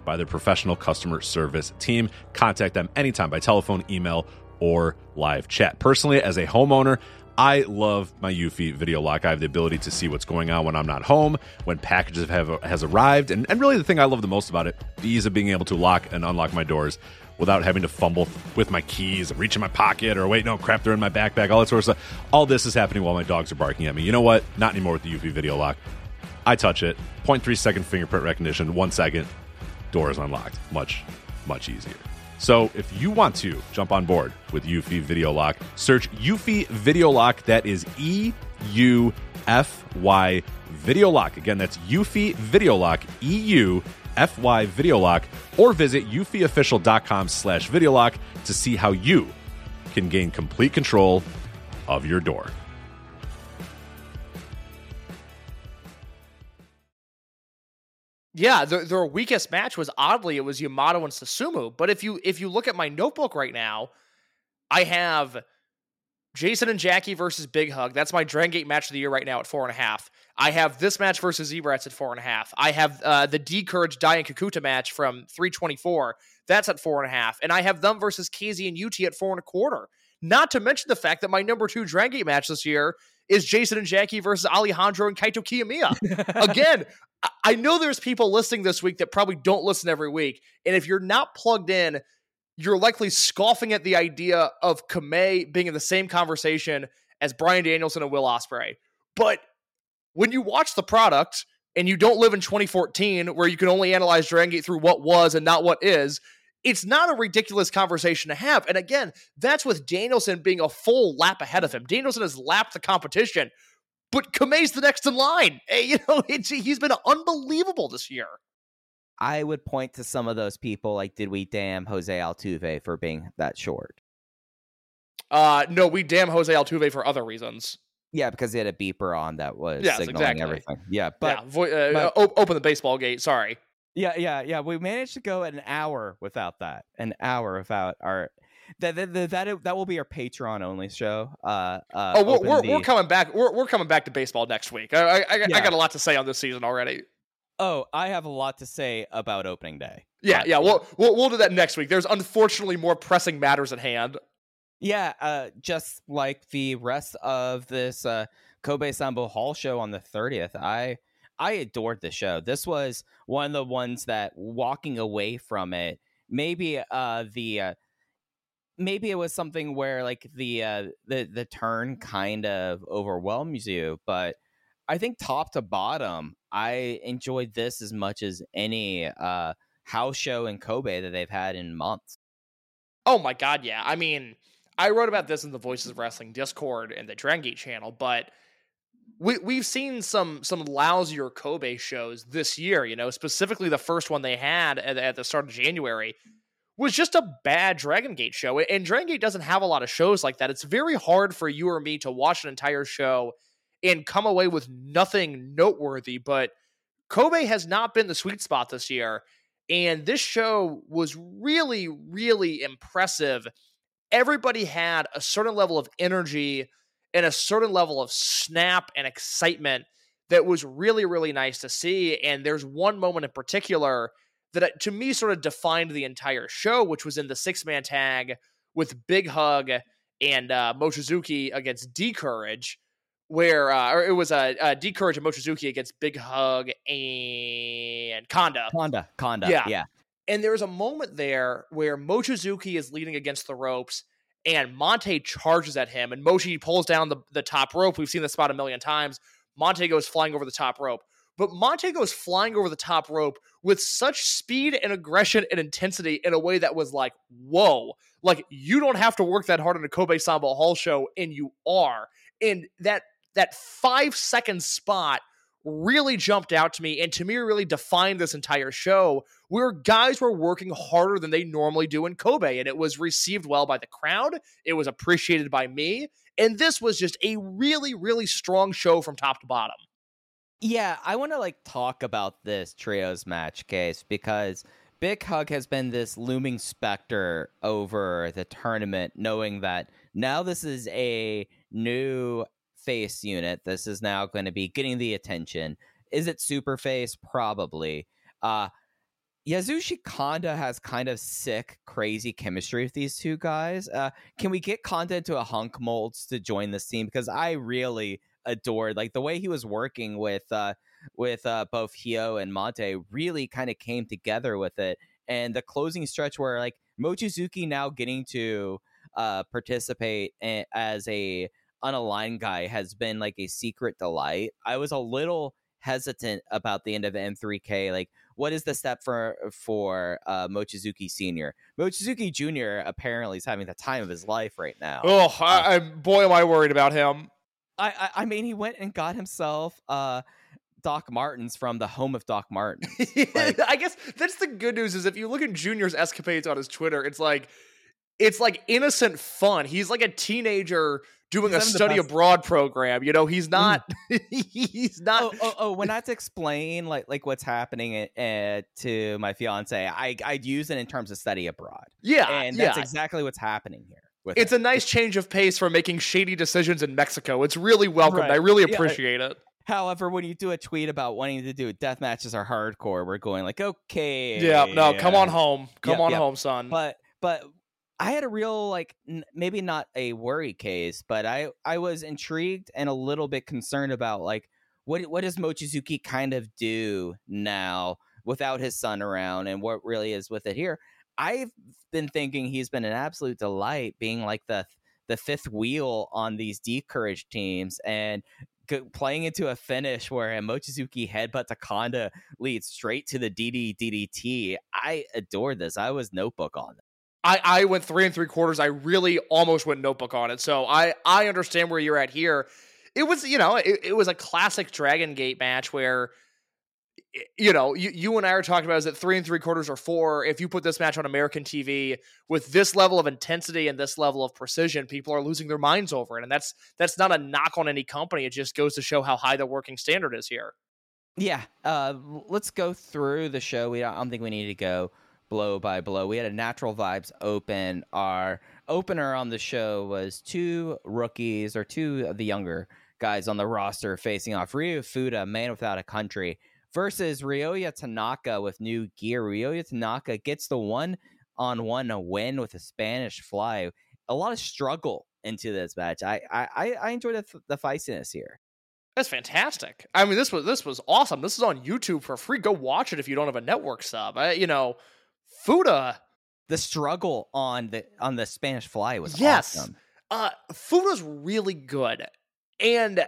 by their professional customer service team. Contact them anytime by telephone, email, or live chat. Personally, as a homeowner, I love my Eufy Video Lock. I have the ability to see what's going on when I'm not home, when packages have has arrived, and, and really the thing I love the most about it, the ease of being able to lock and unlock my doors without having to fumble with my keys and reach in my pocket or wait, no, crap, they're in my backpack, all that sort of stuff. All this is happening while my dogs are barking at me. You know what? Not anymore with the Eufy Video Lock. I touch it, zero point three second fingerprint recognition, one second, door is unlocked. Much, much easier. So if you want to jump on board with Eufy Video Lock, search Eufy Video Lock. That is E U F Y Video Lock. Again, that's Eufy Video Lock, E U F Y Video Lock, or visit eufyofficial.com slash video lock to see how you can gain complete control of your door. Yeah, their, their weakest match was, oddly, it was Yamato and Susumu. But if you if you look at my notebook right now, I have Jason and Jackie versus Big Hug. That's my Dragon Gate match of the year right now at four and a half. I have this match versus Z-Brats at four and a half. I have uh, the D-Courage Dai and Kakuta match from three twenty-four. That's at four and a half. And I have them versus K Z and U T at four and a quarter. Not to mention the fact that my number two Dragon Gate match this year is Jason and Jackie versus Alejandro and Kaito Kiyomiya. Again, I know there's people listening this week that probably don't listen every week. And if you're not plugged in, you're likely scoffing at the idea of Kamei being in the same conversation as Bryan Danielson and Will Ospreay. But when you watch the product and you don't live in twenty fourteen where you can only analyze Dragon Gate through what was and not what is, it's not a ridiculous conversation to have. And again, that's with Danielson being a full lap ahead of him. Danielson has lapped the competition, but Kamei's the next in line. Hey, you know, it's, he's been unbelievable this year. I would point to some of those people like, did we damn Jose Altuve for being that short? Uh, no, we damn Jose Altuve for other reasons. Yeah, because he had a beeper on that was yes, signaling exactly. everything. Yeah, but, yeah, vo- uh, but op- open the baseball gate. Sorry. Yeah, yeah, yeah. We managed to go an hour without that. An hour without our that that that, that, that will be our Patreon only show. Uh, uh, oh, we're we're, the... we're coming back. We're we're coming back to baseball next week. I I, I, yeah. I got a lot to say on this season already. Oh, I have a lot to say about opening day. Yeah, but, yeah. We'll, we'll we'll do that next week. There's unfortunately more pressing matters at hand. Yeah, uh, just like the rest of this uh, Kobe Sambo Hall show on the thirtieth, I I adored the show. This was one of the ones that walking away from it, maybe uh, the uh, maybe it was something where like the uh, the the turn kind of overwhelms you, but I think top to bottom, I enjoyed this as much as any uh, house show in Kobe that they've had in months. Oh my god, yeah. I mean, I wrote about this in the Voices of Wrestling Discord and the Dragon Gate channel, but we we've seen some some lousier Kobe shows this year. You know, specifically the first one they had at, at the start of January was just a bad Dragon Gate show, and Dragon Gate doesn't have a lot of shows like that. It's very hard for you or me to watch an entire show and come away with nothing noteworthy, but Kobe has not been the sweet spot this year, and this show was really, really impressive. Everybody had a certain level of energy and a certain level of snap and excitement that was really, really nice to see, and there's one moment in particular that, to me, sort of defined the entire show, which was in the six-man tag with Big Hug and uh, Mochizuki against D-Courage, where uh, or it was a uh, uh, D-Courage and Mochizuki against Big Hug and Kanda. Kanda, Kanda, yeah. yeah. And there's a moment there where Mochizuki is leading against the ropes, and Monte charges at him, and Mochi pulls down the, the top rope. We've seen this spot a million times. Monte goes flying over the top rope. But Monte goes flying over the top rope with such speed and aggression and intensity in a way that was like, whoa. Like, you don't have to work that hard on a Kobe Sambo Hall show, and you are. And that that five-second spot really jumped out to me, and to me really defined this entire show, where guys were working harder than they normally do in Kobe, and it was received well by the crowd. It was appreciated by me, and this was just a really, really strong show from top to bottom. Yeah, I want to like talk about this trios match case because Big Hug has been this looming specter over the tournament, knowing that now this is a new face unit. This is now going to be getting the attention. Is it super face? Probably. Uh, Yasushi Kanda has kind of sick, crazy chemistry with these two guys. Uh, can we get Kanda into a hunk molds to join this team? Because I really adored like the way he was working with uh, with uh, both Hyo and Monte. Really kind of came together with it, and the closing stretch where like Mochizuki now getting to uh, participate in, as a unaligned guy has been like a secret delight. I was a little hesitant about the end of M three K. Like, what is the step for for uh, Mochizuki Senior? Mochizuki Junior apparently is having the time of his life right now. Oh, uh, I, I, boy, am I worried about him. I, I I mean, he went and got himself uh, Doc Martens from the home of Doc Martens. Like, I guess that's the good news is if you look at Junior's escapades on his Twitter, it's like it's like innocent fun. He's like a teenager doing a study abroad program. You know, he's not he's not oh, oh, oh when I have to explain like like what's happening uh, to my fiance, I I'd use it in terms of study abroad. Yeah, and that's yeah. exactly what's happening here. With it's it. a nice change of pace from making shady decisions in Mexico. It's really welcomed. Right. I really Yeah. appreciate it. However, when you do a tweet about wanting to do death matches are hardcore, we're going like, okay, Yeah, no, come on home, come Yep, on yep. home, son. But but I had a real like n- maybe not a worry case, but I I was intrigued and a little bit concerned about like what what does Mochizuki kind of do now without his son around, and what really is with it here. I've been thinking he's been an absolute delight being like the the fifth wheel on these D-Courage teams and g- playing into a finish where a Mochizuki headbutt to Kanda leads straight to the D D D D T. I adored this. I was notebook on it. I, I went three and three quarters. I really almost went notebook on it. So I, I understand where you're at here. It was, you know, it, it was a classic Dragon Gate match where, you know, you, you and I are talking about is that three and three quarters or four. If you put this match on American T V with this level of intensity and this level of precision, people are losing their minds over it. And that's that's not a knock on any company. It just goes to show how high the working standard is here. Yeah, uh, let's go through the show. We don't, I don't think we need to go blow by blow. We had a Natural Vibes open. Our opener on the show was two rookies or two of the younger guys on the roster facing off Ryu Fuda, Man Without a Country, versus Ryoya Tanaka with new gear. Ryoya Tanaka gets the one-on-one win with a Spanish fly. A lot of struggle into this match. I I, I enjoyed the, the feistiness here. That's fantastic. I mean, this was this was awesome. This is on YouTube for free. Go watch it if you don't have a network sub. I, you know, Fuda. The struggle on the on the Spanish fly was yes. awesome. Uh, Fuda's really good, and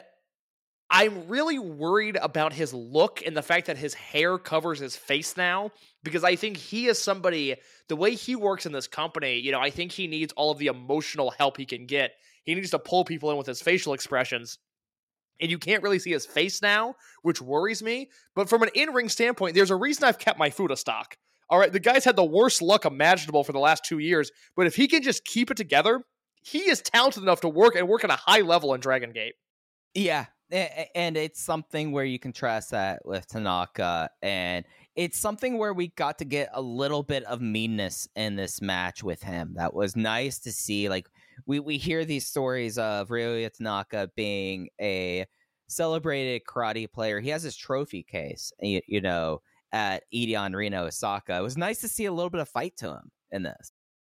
I'm really worried about his look and the fact that his hair covers his face now, because I think he is somebody, the way he works in this company, you know, I think he needs all of the emotional help he can get. He needs to pull people in with his facial expressions, and you can't really see his face now, which worries me. But from an in-ring standpoint, there's a reason I've kept my Fuda stock. All right, the guy's had the worst luck imaginable for the last two years, but if he can just keep it together, he is talented enough to work and work at a high level in Dragon Gate. Yeah, and it's something where you contrast that with Tanaka, and it's something where we got to get a little bit of meanness in this match with him. That was nice to see. Like, we, we hear these stories of Ryoya Tanaka being a celebrated karate player. He has his trophy case, you, you know, at Edion Reno, Osaka. It was nice to see a little bit of fight to him in this.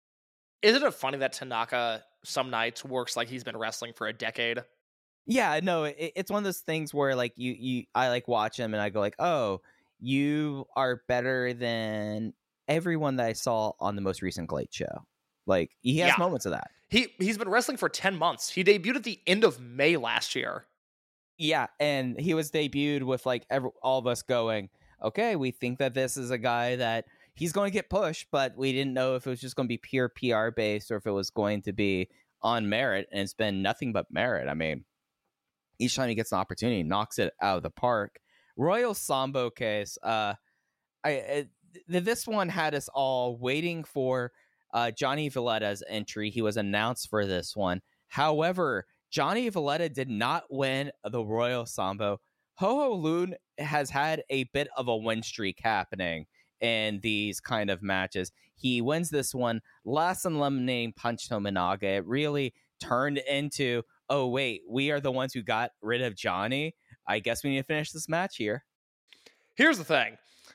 Isn't it funny that Tanaka some nights works like he's been wrestling for a decade? Yeah, no, it, it's one of those things where like you, you, I like watch him and I go like, oh, you are better than everyone that I saw on the most recent Glade show. Like he has Yeah. moments of that. He he's been wrestling for ten months. He debuted at the end of May last year. Yeah, and he was debuted with like every, all of us going, okay, we think that this is a guy that he's going to get pushed, but we didn't know if it was just going to be pure P R based or if it was going to be on merit, and it's been nothing but merit. I mean, each time he gets an opportunity, he knocks it out of the park. Royal Sambo case, uh, I, I th- this one had us all waiting for uh, Johnny Valletta's entry. He was announced for this one. However, Johnny Valletta did not win the Royal Sambo. Ho-Ho Loon has had a bit of a win streak happening in these kind of matches. He wins this one, last eliminating Punch Tominaga. It really turned into, oh, wait, we are the ones who got rid of Johnny. I guess we need to finish this match here. Here's the thing.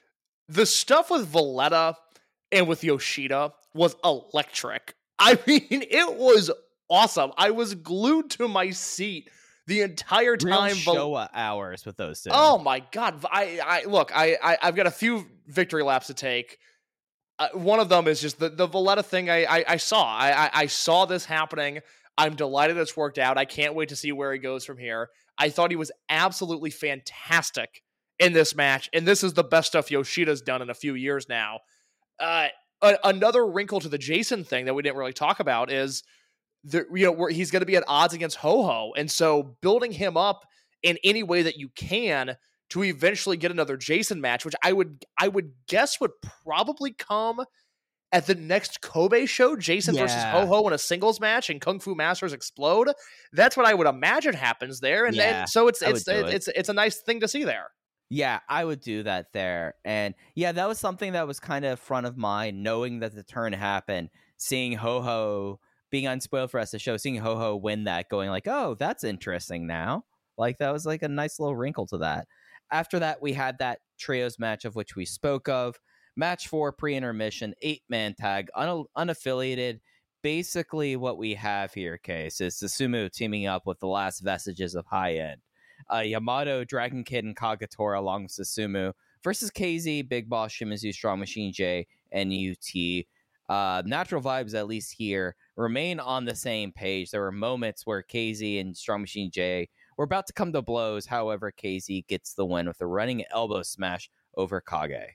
The stuff with Valletta and with Yoshida was electric. I mean, it was awesome. I was glued to my seat the entire time. Real Showa hours with those two. Oh my god! I, I look. I, I I've got a few victory laps to take. Uh, one of them is just the the Valletta thing. I I, I saw. I, I I saw this happening. I'm delighted it's worked out. I can't wait to see where he goes from here. I thought he was absolutely fantastic in this match, and this is the best stuff Yoshida's done in a few years now. Uh, a- another wrinkle to the Jason thing that we didn't really talk about is, the, you know, where he's going to be at odds against Ho-Ho, and so building him up in any way that you can to eventually get another Jason match, which I would I would guess would probably come at the next Kobe show, Jason Yeah. versus Ho-Ho in a singles match and Kung Fu Masters explode. That's what I would imagine happens there, and Yeah, then so it's I would it's do it's, it. it's it's a nice thing to see there. Yeah, I would do that there. And yeah, that was something that was kind of front of mind, knowing that the turn happened, seeing Ho-Ho being unspoiled for us to show, seeing Ho-Ho win that, going like, oh, that's interesting now. Like, that was like a nice little wrinkle to that. After that, we had that trios match of which we spoke of. Match four, pre-intermission, eight-man tag, un- unaffiliated. Basically what we have here, Case, is Susumu teaming up with the last vestiges of High End. Uh, Yamato, Dragon Kid, and Kagetora along with Susumu versus K Z, Big Boss, Shimizu, Strong Machine J, and U T. Uh, Natural Vibes, at least here, remain on the same page. There were moments where K Z and Strong Machine J were about to come to blows. However, K Z gets the win with a running elbow smash over Kage.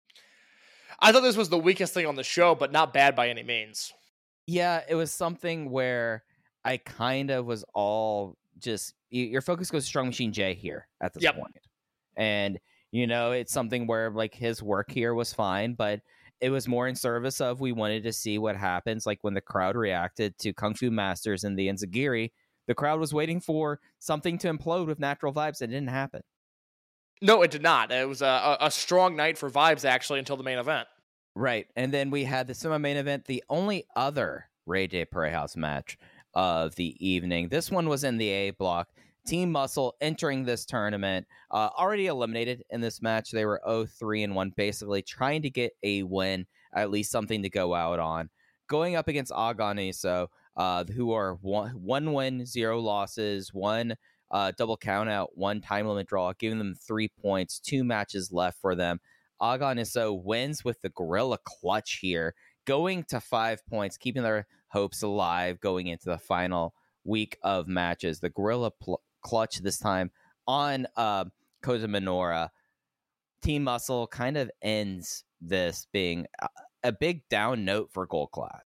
I thought this was the weakest thing on the show, but not bad by any means. Yeah, it was something where I kind of was all just, y- your focus goes to Strong Machine J here at this Yep. point. And, you know, it's something where like his work here was fine, but it was more in service of we wanted to see what happens. Like when the crowd reacted to Kung Fu Masters and the Enziguri, the crowd was waiting for something to implode with Natural Vibes. It didn't happen. No, it did not. It was a, a, a strong night for Vibes, actually, until the main event. Right. And then we had the semi-main event, the only other Ray J Parejas match of the evening. This one was in the A block. Team Muscle entering this tournament, uh, already eliminated in this match. They were oh three and one, basically trying to get a win, at least something to go out on. Going up against Aganiso, uh, who are one, one win, zero losses, one uh, double count out, one time limit draw, giving them three points, two matches left for them. Aganiso wins with the Gorilla Clutch here, going to five points, keeping their hopes alive going into the final week of matches. The Gorilla pl- Clutch this time on uh, Kota Minoura. Team Muscle kind of ends this being a, a big down note for Gold Class.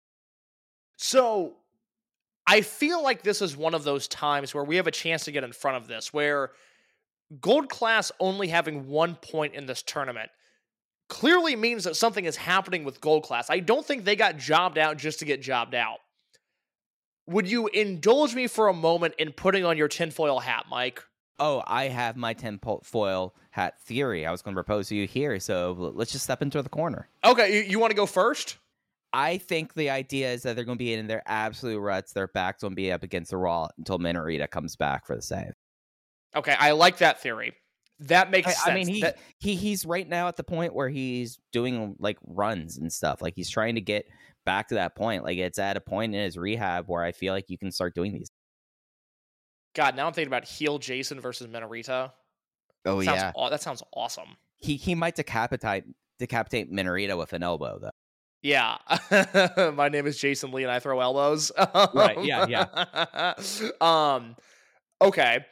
So I feel like this is one of those times where we have a chance to get in front of this, where Gold Class only having one point in this tournament clearly means that something is happening with Gold Class. I don't think they got jobbed out just to get jobbed out. Would you indulge me for a moment in putting on your tinfoil hat, Mike? Oh, I have my tinfoil hat theory I was going to propose to you here, so let's just step into the corner. Okay, you, you want to go first? I think the idea is that they're going to be in their absolute ruts. Their backs won't be up against the wall until Minorita comes back for the save. Okay, I like that theory. That makes I, sense. I mean, he, That- he he's right now at the point where he's doing like runs and stuff. Like he's trying to get back to that point. Like it's at a point in his rehab where I feel like you can start doing these. God, now I'm thinking about heel Jason versus Minorita. Oh Sounds yeah, aw- that sounds awesome. he he might decapitate decapitate Minorita with an elbow though. Yeah. My name is Jason Lee and I throw elbows. Right, yeah, yeah. um, okay.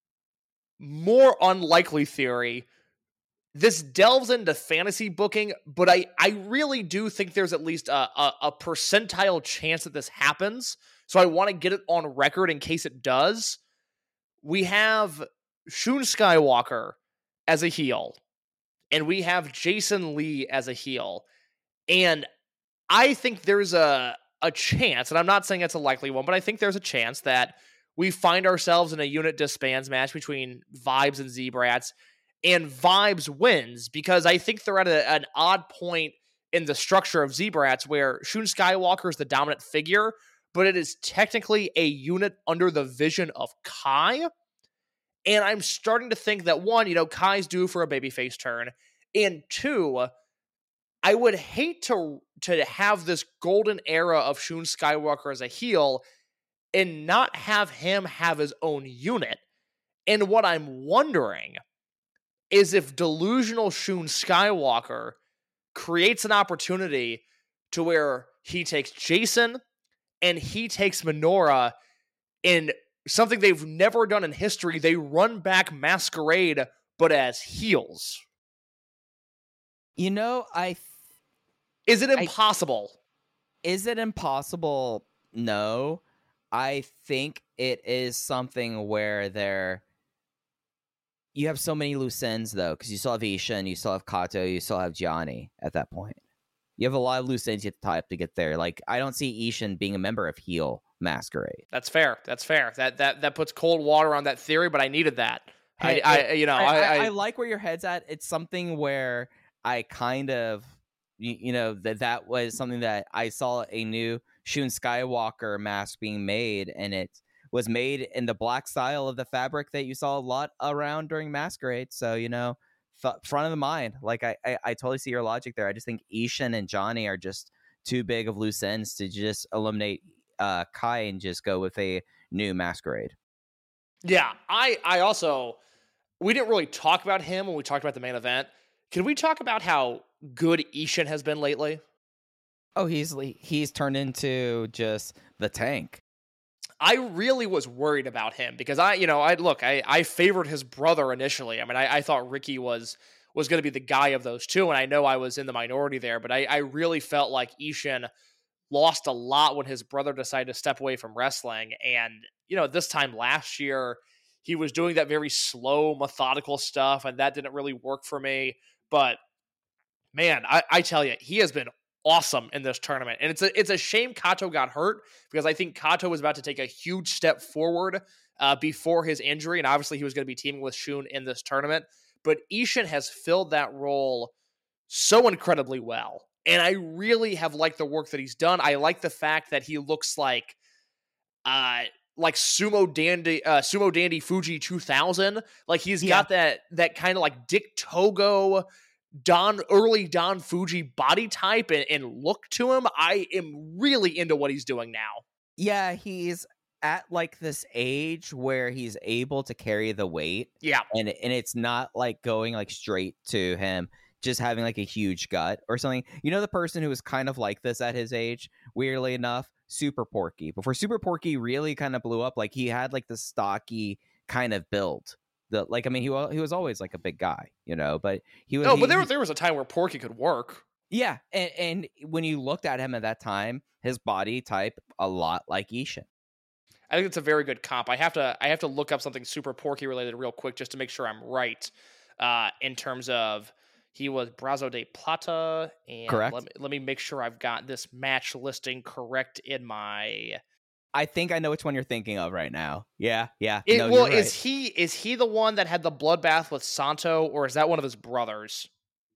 More unlikely theory. This delves into fantasy booking, but I, I really do think there's at least a, a, a percentile chance that this happens. So I want to get it on record in case it does. We have Shun Skywalker as a heel, and we have Jason Lee as a heel. And I think there's a, a chance, and I'm not saying it's a likely one, but I think there's a chance that we find ourselves in a unit disbands match between Vibes and Z-Brats, and Vibes wins, because I think they're at a, an odd point in the structure of Z-Brats where Shun Skywalker is the dominant figure, but it is technically a unit under the vision of Kai. And I'm starting to think that, one, you know, Kai's due for a babyface turn, and two, I would hate to to have this golden era of Shun Skywalker as a heel and not have him have his own unit. And what I'm wondering is if delusional Shun Skywalker creates an opportunity to where he takes Jason and he takes Minora in something they've never done in history. They run back Masquerade, but as heels. You know, I... Th- is it impossible? I, is it impossible? No. I think it is something where they're... You have so many loose ends, though, because you still have Ishin, you still have Kato, you still have Johnny at that point. You have a lot of loose ends you have to tie up to get there. Like, I don't see Ishin being a member of heel Masquerade. That's fair. That's fair. That that that puts cold water on that theory, but I needed that. Hey, I, it, I you know, I, I, I, I, I like where your head's at. It's something where I kind of, you, you know, that that was something that I saw a new Shun Skywalker mask being made, and it was made in the black style of the fabric that you saw a lot around during Masquerade. So, you know, th- front of the mind. Like, I, I, I totally see your logic there. I just think Ishin and Johnny are just too big of loose ends to just eliminate uh, Kai and just go with a new Masquerade. Yeah, I, I also, we didn't really talk about him when we talked about the main event. Can we talk about how good Ishin has been lately? Oh, he's he's turned into just the tank. I really was worried about him because I, you know, I look, I, I favored his brother initially. I mean, I, I thought Ricky was was going to be the guy of those two, and I know I was in the minority there, but I, I really felt like Ishin lost a lot when his brother decided to step away from wrestling. And, you know, this time last year, he was doing that very slow, methodical stuff, and that didn't really work for me. But, man, I, I tell you, he has been awesome in this tournament. And it's a it's a shame Kato got hurt, because I think Kato was about to take a huge step forward uh, before his injury, and obviously he was going to be teaming with Shun in this tournament. But Ishin has filled that role so incredibly well, and I really have liked the work that he's done. I like the fact that he looks like uh like Sumo Dandy uh, Sumo Dandy Fuji two thousand. Like he's yeah. got that that kind of like Dick Togo, Don early Don Fuji body type and, and look to him. I am really into what he's doing now. Yeah, he's at like this age where he's able to carry the weight. Yeah. And and it's not like going like straight to him just having like a huge gut or something. You know, the person who was kind of like this at his age, weirdly enough, Super Porky. Before Super Porky really kind of blew up, like he had like the stocky kind of build. The like, I mean, he he was always like a big guy, you know, but he was. No, he, but there there was a time where Porky could work. Yeah, and and when you looked at him at that time, his body type a lot like Ishin. I think it's a very good comp. I have to I have to look up something Super Porky related real quick just to make sure I'm right. Uh, in terms of he was Brazo de Plata, and correct. Let me, let me make sure I've got this match listing correct in my. I think I know which one you're thinking of right now. Yeah, yeah. It, no, well, you're right. is he is he the one that had the bloodbath with Santo, or is that one of his brothers?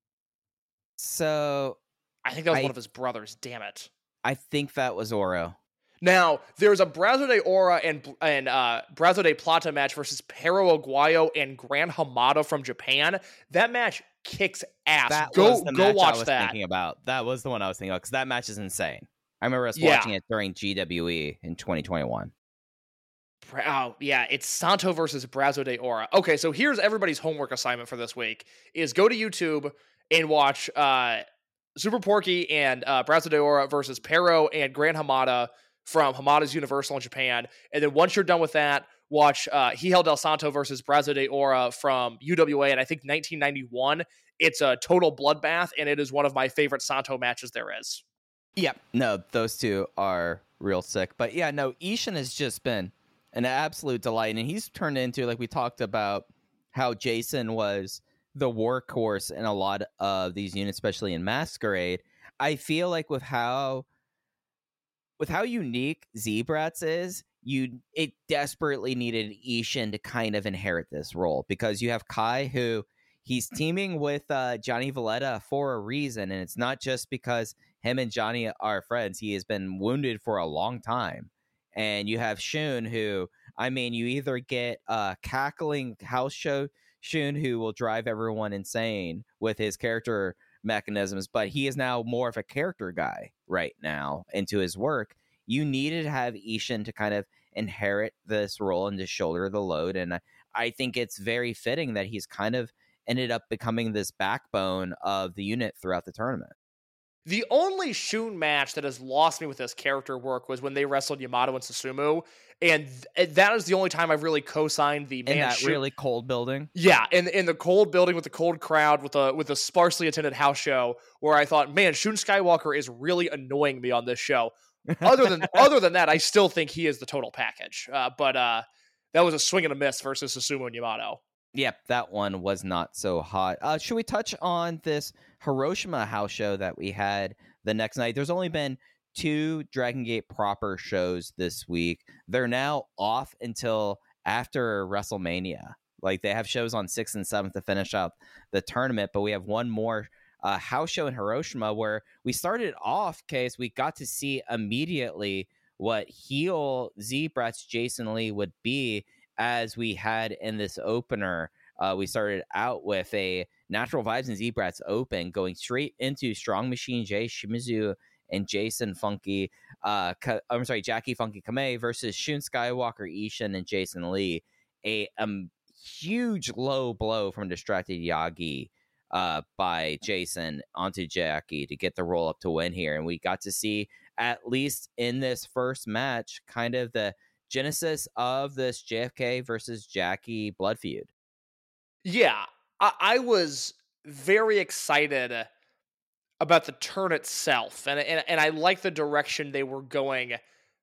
So I think that was I, one of his brothers. Damn it! I think that was Oro. Now there's a Brazo de Ora and and uh, Brazo de Plata match versus Pero Aguayo and Gran Hamada from Japan. That match kicks ass. That go was the go match watch I was that. Thinking about that was the one I was thinking about because that match is insane. I remember us yeah. watching it during G W E in twenty twenty-one. Oh, yeah, it's Santo versus Brazo de Ora. Okay, so here's everybody's homework assignment for this week, is go to YouTube and watch uh, Super Porky and uh, Brazo de Ora versus Pero and Gran Hamada from Hamada's Universal in Japan. And then once you're done with that, watch uh, Hijel del Santo versus Brazo de Ora from U W A, and I think nineteen ninety-one. It's a total bloodbath, and it is one of my favorite Santo matches there is. Yep. No, those two are real sick. But yeah, no, Ishin has just been an absolute delight. And he's turned into, like we talked about, how Jason was the workhorse in a lot of these units, especially in Masquerade. I feel like with how with how unique Z-Brats is, you it desperately needed Ishin to kind of inherit this role, because you have Kai, who he's teaming with uh, Johnny Valletta for a reason. And it's not just because him and Johnny are friends. He has been wounded for a long time. And you have Shun, who, I mean, you either get uh, cackling house show Shun, who will drive everyone insane with his character mechanisms, but he is now more of a character guy right now into his work. You needed to have Ishin to kind of inherit this role and to shoulder the load. And I, I think it's very fitting that he's kind of ended up becoming this backbone of the unit throughout the tournament. The only Shun match that has lost me with this character work was when they wrestled Yamato and Susumu, and th- that is the only time I've really co-signed the man in that Shun- really cold building. Yeah, in in the cold building with the cold crowd with a with a sparsely attended house show, where I thought, man, Shun Skywalker is really annoying me on this show. Other than other than that, I still think he is the total package. Uh, but uh, that was a swing and a miss versus Susumu and Yamato. Yep, that one was not so hot. Uh, should we touch on this Hiroshima house show that we had the next night? There's only been two Dragon Gate proper shows this week. They're now off until after WrestleMania. Like, they have shows on sixth and seventh to finish out the tournament, but we have one more uh, house show in Hiroshima where we started off, case we got to see immediately what heel Z-Brat's Jason Lee would be, as we had in this opener. Uh, we started out with a Natural Vibes and Z-Brat's Open, going straight into Strong Machine J, Shimizu, and Jason Funky, uh, Ka- I'm sorry, Jackie Funky Kamei versus Shun Skywalker, Ishin, and Jason Lee. A um, huge low blow from Distracted Yagi uh, by Jason onto Jackie to get the roll up to win here. And we got to see, at least in this first match, kind of the genesis of this J F K versus Jackie blood feud. Yeah, I, I was very excited about the turn itself, and, and and I like the direction they were going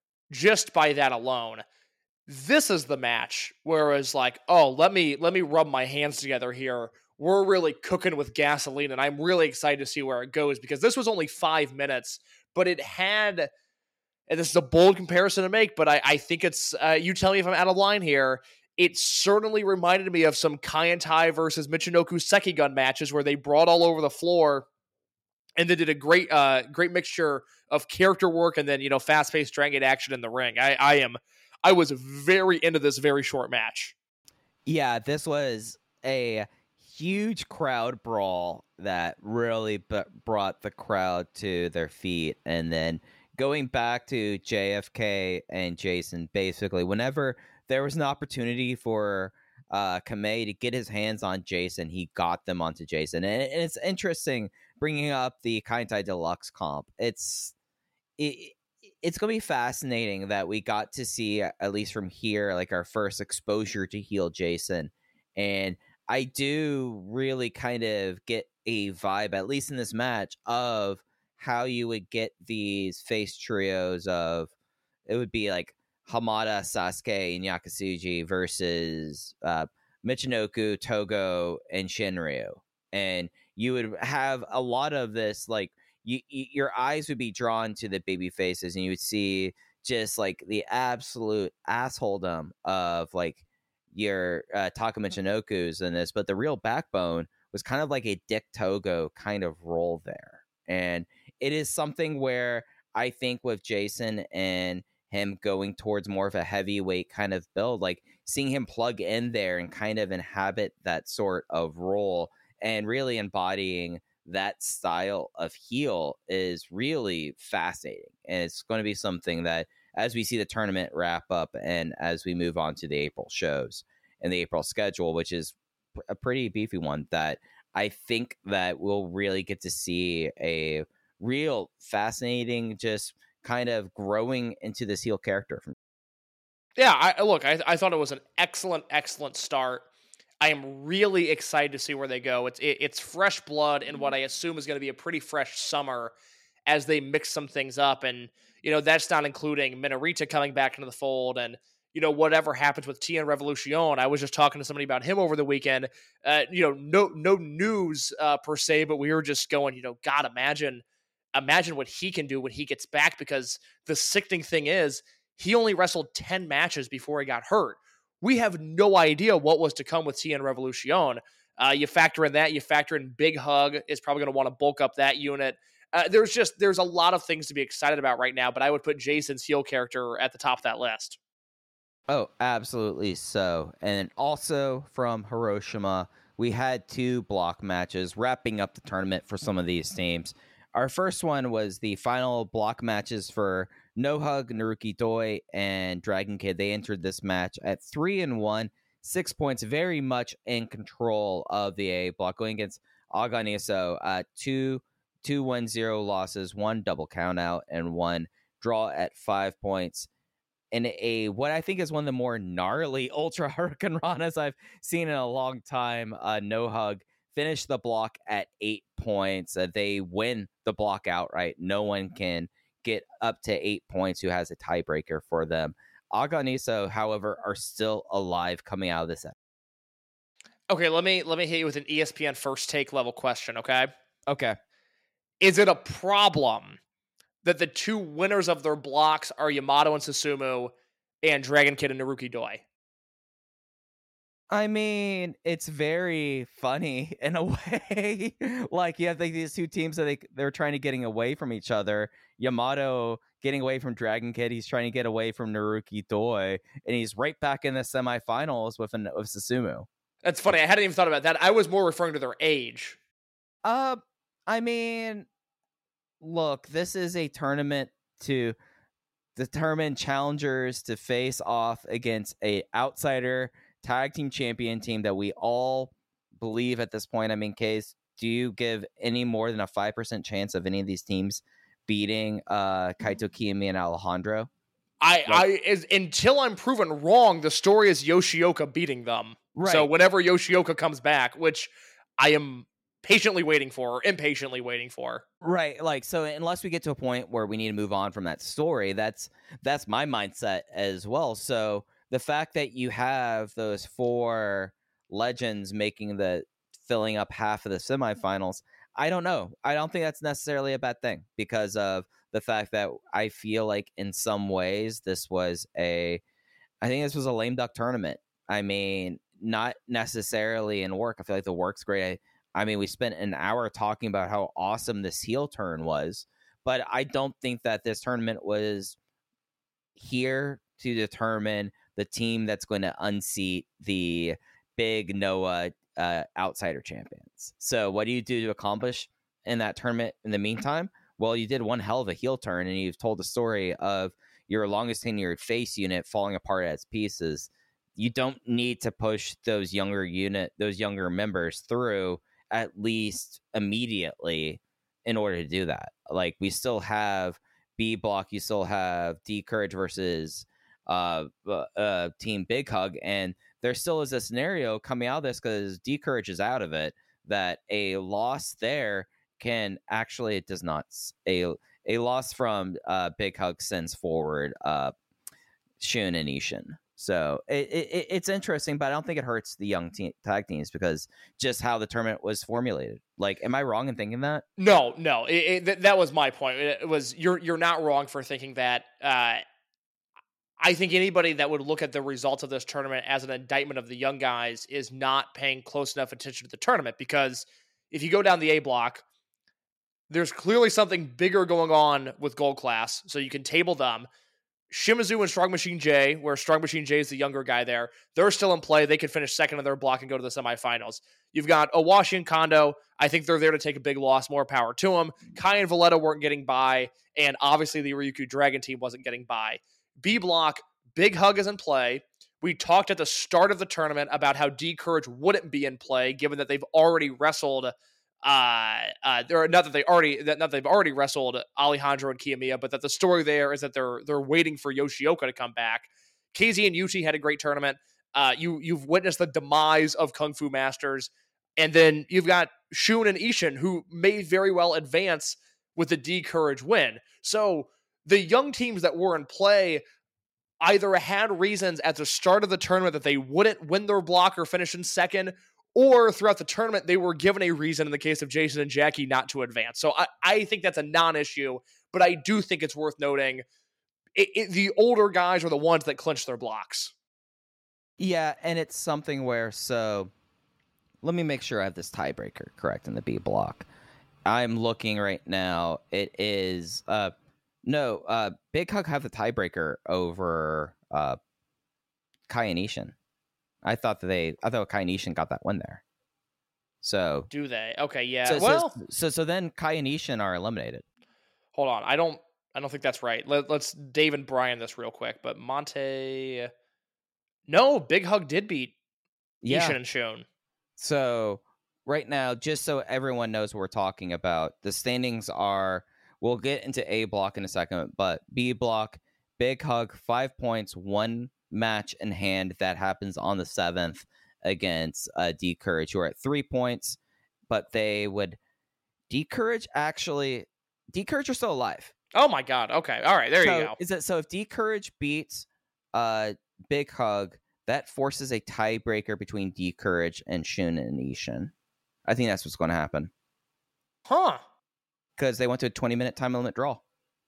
just by that alone. This is the match where it was like, oh, let me let me rub my hands together here. We're really cooking with gasoline, and I'm really excited to see where it goes, because this was only five minutes, but it had, and this is a bold comparison to make, but I, I think it's, uh, you tell me if I'm out of line here, it certainly reminded me of some Kaientai versus Michinoku Sekigun matches where they brawled all over the floor and they did a great uh, great mixture of character work and then, you know, fast-paced Dragon Gate action in the ring. I, I am, I was very into this very short match. Yeah, this was a huge crowd brawl that really b- brought the crowd to their feet. And then going back to J F K and Jason, basically, whenever there was an opportunity for uh, Kamei to get his hands on Jason, he got them onto Jason. And, and it's interesting bringing up the Kaientai Deluxe comp. It's it, it's going to be fascinating that we got to see, at least from here, like our first exposure to heel Jason. And I do really kind of get a vibe, at least in this match, of how you would get these face trios of, it would be like Hamada, Sasuke, and Yakasuji versus uh, Michinoku, Togo, and Shinryu. And you would have a lot of this, like, you, you, your eyes would be drawn to the baby faces, and you would see just, like, the absolute assholedom of, like, your uh, Taka Michinoku's in this. But the real backbone was kind of like a Dick Togo kind of role there. And it is something where I think with Jason and him going towards more of a heavyweight kind of build, like seeing him plug in there and kind of inhabit that sort of role and really embodying that style of heel is really fascinating. And it's going to be something that, as we see the tournament wrap up and as we move on to the April shows and the April schedule, which is a pretty beefy one, that I think that we'll really get to see a real fascinating, just kind of growing into this heel character. From Yeah, I, look, I, I thought it was an excellent, excellent start. I am really excited to see where they go. It's it, it's fresh blood in what I assume is going to be a pretty fresh summer as they mix some things up. And, you know, that's not including Minorita coming back into the fold and, you know, whatever happens with T N Revolucion. I was just talking to somebody about him over the weekend. Uh, you know, no no news uh, per se, but we were just going, you know, God, imagine, imagine what he can do when he gets back, because the sickening thing is he only wrestled ten matches before he got hurt. We have no idea what was to come with T N Revolucion. Uh, you factor in that, you factor in Big Hug is probably going to want to bulk up that unit. Uh, there's just, there's a lot of things to be excited about right now, but I would put Jason's heel character at the top of that list. Oh, absolutely so. And also from Hiroshima, we had two block matches wrapping up the tournament for some of these teams. Our first one was the final block matches for No Hug, Naruki Doi, and Dragon Kid. They entered this match at three and one, six points, very much in control of the A block, going against Aganiso. Uh, two, two one zero losses, one double count out, and one draw at five points. In a what I think is one of the more gnarly Ultra Hurricane Ranas I've seen in a long time. Uh, No Hug finished the block at eight points. Uh, they win the block outright. No one can get up to eight points who has a tiebreaker for them. Aganiso, however, are still alive coming out of this. Okay, let me let me hit you with an E S P N first take level question, okay? Okay. Is it a problem that the two winners of their blocks are Yamato and Susumu and Dragon Kid and Naruki Doi? I mean, it's very funny in a way. Like, you have like, these two teams that they, they're trying to getting away from each other. Yamato getting away from Dragon Kid. He's trying to get away from Naruki Doi. And he's right back in the semifinals with, an, with Susumu. That's funny. I hadn't even thought about that. I was more referring to their age. Uh, I mean, look, this is a tournament to determine challengers to face off against a outsider tag team champion team that we all believe at this point. I mean, Case, do you give any more than a five percent chance of any of these teams beating uh, Kaito Kiyomiya and Alejandro? I, like, I is until I'm proven wrong, the story is Yoshioka beating them. Right. So whenever Yoshioka comes back, which I am patiently waiting for, or impatiently waiting for. Right. Like, so unless we get to a point where we need to move on from that story, that's that's my mindset as well. So the fact that you have those four legends making the filling up half of the semifinals, I don't know. I don't think that's necessarily a bad thing because of the fact that I feel like in some ways this was a, I think this was a lame duck tournament. I mean, not necessarily in work. I feel like the work's great. I, I mean, we spent an hour talking about how awesome this heel turn was, but I don't think that this tournament was here to determine the team that's going to unseat the big Noah uh, outsider champions. So what do you do to accomplish in that tournament in the meantime? Well, you did one hell of a heel turn, and you've told the story of your longest tenured face unit falling apart as pieces. You don't need to push those younger unit, those younger members through at least immediately in order to do that. Like, we still have B Block, you still have D Courage versus uh, uh, Team Big Hug, and there still is a scenario coming out of this because D Courage is out of it that a loss there can actually, it does not, a a loss from uh, Big Hug sends forward uh, Shun and Ishin. So it, it, it's interesting, but I don't think it hurts the young te- tag teams because just how the tournament was formulated. Like, am I wrong in thinking that? No, no, it, it, th- that was my point. It was you're you're not wrong for thinking that. Uh, I think anybody that would look at the results of this tournament as an indictment of the young guys is not paying close enough attention to the tournament, because if you go down the A block, there's clearly something bigger going on with Gold Class, so you can table them. Shimizu and Strong Machine J, where Strong Machine J is the younger guy there, they're still in play. They could finish second in their block and go to the semifinals. You've got Owashi and Kondo. I think they're there to take a big loss. More power to them. Kai and Valletta weren't getting by, and obviously the Ryukyu Dragon team wasn't getting by. B block, Big Hug is in play. We talked at the start of the tournament about how D Courage wouldn't be in play, given that they've already wrestled Uh, uh, they're not that they already that not that they've already wrestled Alejandro and Kiyomiya, but that the story there is that they're they're waiting for Yoshioka to come back. K Z and Yuchi had a great tournament. Uh, you you've witnessed the demise of Kung Fu Masters, and then you've got Shun and Ishin, who may very well advance with the D Courage win. So the young teams that were in play either had reasons at the start of the tournament that they wouldn't win their block or finish in second, or throughout the tournament, they were given a reason in the case of Jason and Jackie not to advance. So I, I think that's a non-issue, but I do think it's worth noting it, it, the older guys are the ones that clinch their blocks. Yeah, and it's something where, so let me make sure I have this tiebreaker correct in the B block. I'm looking right now. It is, uh, no, uh, Big Hug have the tiebreaker over uh, Kai and Ishin. I thought that they, I thought Kai Nishin got that win there. So Do they? Okay, yeah. so, well, so, so so then Kai and Ishin are eliminated. hold on. I don't I don't think that's right. Let, let's Dave and Brian this real quick. But Monte, no, Big Hug did beat Yeah. Ishin and Shun. So right now, just so everyone knows what we're talking about, the standings are. We'll get into A block in a second, but B block, Big Hug, five points, one match in hand that happens on the seventh against uh, D-Courage, who are at three points, but they would... D-Courage actually... D-Courage are still alive. Oh my god. Okay. All right. There so you go. Is it, so if D-Courage beats uh, Big Hug, that forces a tiebreaker between D-Courage and Shun and Ishin. I think that's what's going to happen. Huh. Because they went to a twenty-minute time limit draw.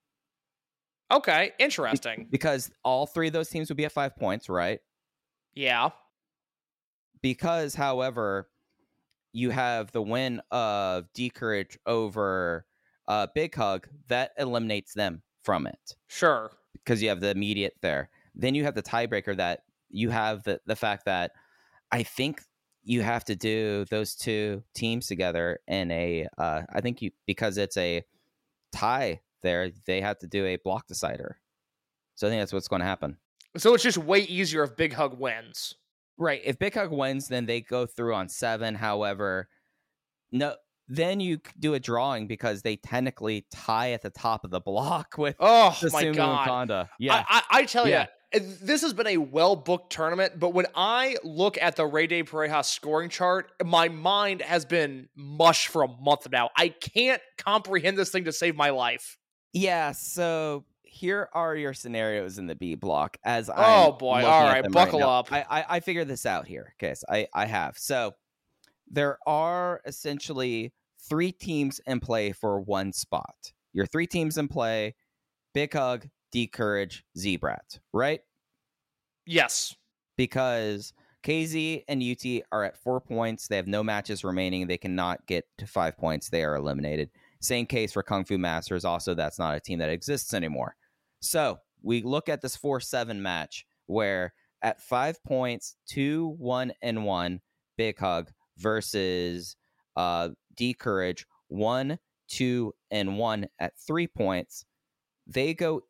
Okay. Interesting. Because all three of those teams would be at five points, right? Yeah. Because, however, you have the win of D-Courage over uh, Big Hug, that eliminates them from it. Sure. Because you have the immediate there. Then you have the tiebreaker that you have the, the fact that I think you have to do those two teams together in a, uh, I think you, because it's a tie there, they have to do a block decider. So I think that's what's going to happen. So it's just way easier if Big Hug wins. Right. If Big Hug wins, then they go through on seven. However, no, then you do a drawing because they technically tie at the top of the block with Oh the my Sumo god. and Kanda. Yeah. I, I, I tell Yeah. you, this has been a well-booked tournament, but when I look at the Rey de Pareja scoring chart, my mind has been mush for a month now. I can't comprehend this thing to save my life. Yeah, so here are your scenarios in the B block as I Oh boy, all right, buckle right up. I, I I figured this out here. Okay, so I, I have. So there are essentially three teams in play for one spot. Your three teams in play, Big Hug, D-Courage, Z-Brat, right? Yes. Because K Z and U T are at four points. They have no matches remaining. They cannot get to five points. They are eliminated. Same case for Kung Fu Masters. Also, that's not a team that exists anymore. So we look at this four seven match where at five points, two, one, and one, Big Hug versus uh, D-Courage, one, two, and one at three points. They go,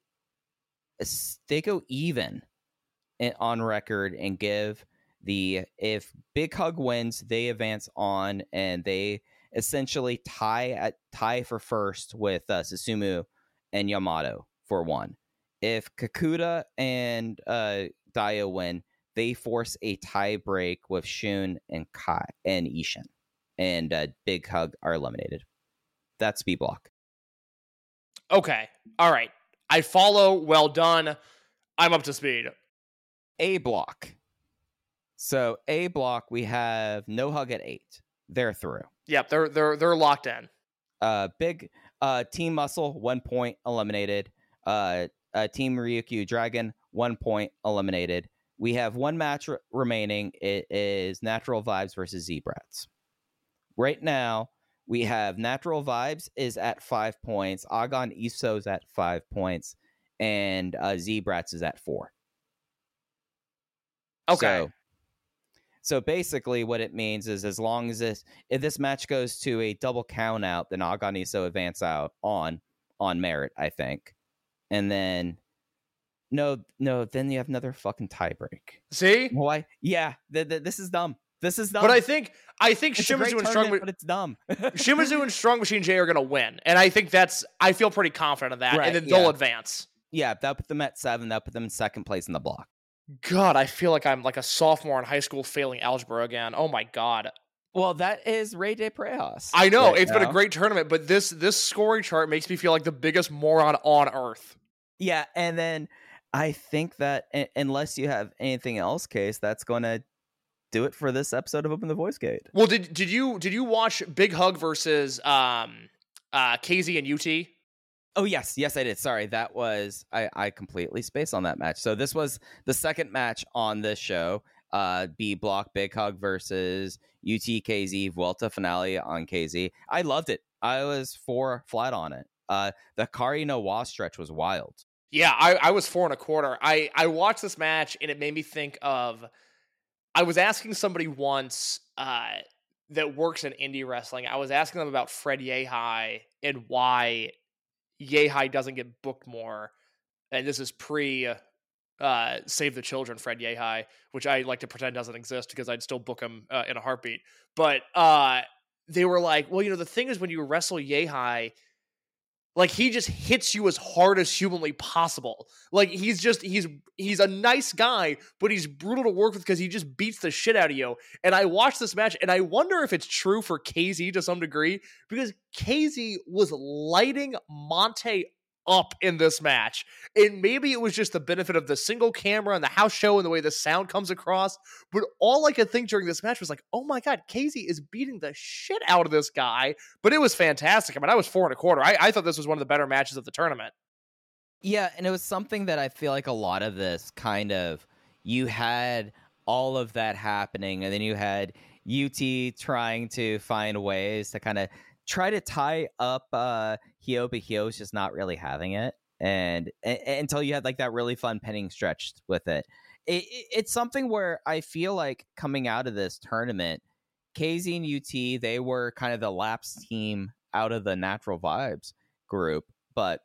they go even on record and give the, if Big Hug wins, they advance on and they essentially tie at tie for first with uh, Susumu and Yamato for one. If Kakuta and uh, Dio win, they force a tie break with Shun and Kai and Ishin, and uh, Big Hug are eliminated. That's B block. Okay. All right. I follow. Well done. I'm up to speed. A block. So A block, we have No Hug at eight. They're through. Yep, they're they're they're locked in. Uh, big uh, Team Muscle, one point eliminated. Uh, uh, Team Ryukyu Dragon, one point eliminated. We have one match r- remaining. It is Natural Vibes versus Z-Brats. Right now, we have Natural Vibes is at five points. Agon Iso's at five points. And uh, Z-Brats is at four. Okay. So, so basically what it means is as long as this, if this match goes to a double count out, then Agon Iso advance out on, on merit, I think. And then, no, no, then you have another fucking tiebreak. See? Why? Yeah, th- th- this is dumb. This is dumb. But I think I think it's a great Shimizu and tournament, Strong but it's dumb. Shimizu and Strong Machine J are gonna win, and I think that's I feel pretty confident of that, Right, and then yeah. they'll advance. Yeah, that put them at seven. That put them in second place in the block. God, I feel like I'm like a sophomore in high school failing algebra again. Oh my god. Well, that is Rey de Parejas. I know right it's been now. a great tournament, but this this scoring chart makes me feel like the biggest moron on earth. Yeah, and then I think that uh, unless you have anything else, Case, that's going to do it for this episode of Open the Voice Gate. Well, did did you did you watch Big Hug versus um uh K Z and U T? Oh, yes. Yes, I did. Sorry, that was... I, I completely spaced on that match. So this was the second match on this show. Uh, B block, Big Hug versus U T K Z, Vuelta finale on K Z. I loved it. I was four flat on it. Uh, the Kari no Wa stretch was wild. Yeah, I, I was four and a quarter. I, I watched this match and it made me think of... I was asking somebody once, uh, that works in indie wrestling. I was asking them about Fred Yehi and why Yehi doesn't get booked more. And this is pre uh, Save the Children Fred Yehi, which I like to pretend doesn't exist because I'd still book him uh, in a heartbeat. But uh, they were like, well, you know, the thing is when you wrestle Yehi, like he just hits you as hard as humanly possible. Like he's just, he's, he's a nice guy, but he's brutal to work with because he just beats the shit out of you. And I watched this match and I wonder if it's true for K Z to some degree, because K Z was lighting Monte up in this match. And maybe it was just the benefit of the single camera and the house show and the way the sound comes across. But all I could think during this match was like, oh my God, K Z is beating the shit out of this guy. But it was fantastic. I mean, I was four and a quarter. I, I thought this was one of the better matches of the tournament. Yeah, and it was something that I feel like a lot of this kind of, you had all of that happening, and then you had U T trying to find ways to kind of try to tie up uh, Hyo, but Hyo's just not really having it. And, and until you had like that really fun pinning stretch with it. It, it. It's something where I feel like coming out of this tournament, K Z and U T, they were kind of the lapsed team out of the Natural Vibes group. But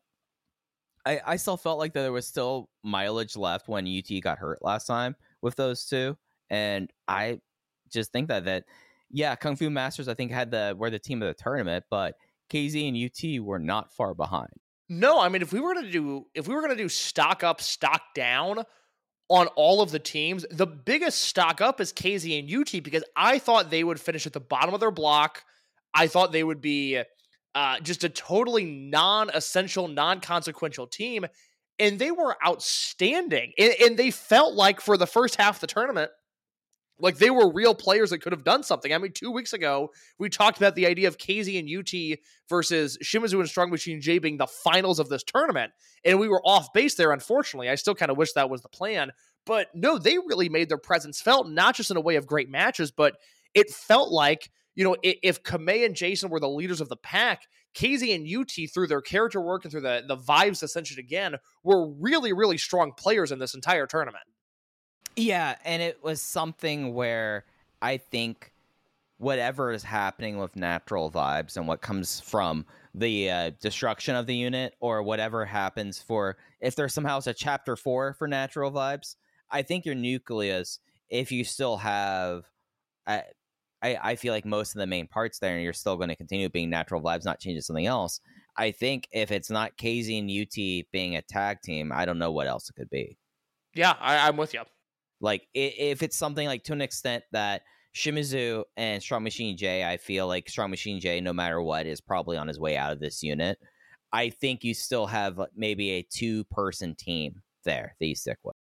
I, I still felt like that there was still mileage left when U T got hurt last time with those two. And I just think that, that yeah, Kung Fu Masters, I think, had the were the team of the tournament, but K Z and U T were not far behind. No, I mean, if we were going to do, if we were going to do stock up, stock down on all of the teams, the biggest stock up is K Z and U T, because I thought they would finish at the bottom of their block. I thought they would be uh, just a totally non-essential, non-consequential team, and they were outstanding. And, and they felt like for the first half of the tournament, like they were real players that could have done something. I mean, two weeks ago, we talked about the idea of K Z and U T versus Shimizu and Strong Machine J being the finals of this tournament. And we were off base there, unfortunately. I still kind of wish that was the plan. But no, they really made their presence felt, not just in a way of great matches, but it felt like, you know, if Kamei and Jason were the leaders of the pack, K Z and U T, through their character work and through the, the vibes ascension again, were really, really strong players in this entire tournament. Yeah, and it was something where I think whatever is happening with Natural Vibes and what comes from the uh, destruction of the unit, or whatever happens for, if there somehow is a chapter four for Natural Vibes, I think your nucleus, if you still have, I, I, I feel like most of the main parts there, and you're still going to continue being Natural Vibes, not change to something else. I think if it's not K Z and U T being a tag team, I don't know what else it could be. Yeah, I, I'm with you. Like, if it's something like, to an extent that Shimizu and Strong Machine J, I feel like Strong Machine J, no matter what, is probably on his way out of this unit. I think you still have maybe a two-person team there that you stick with.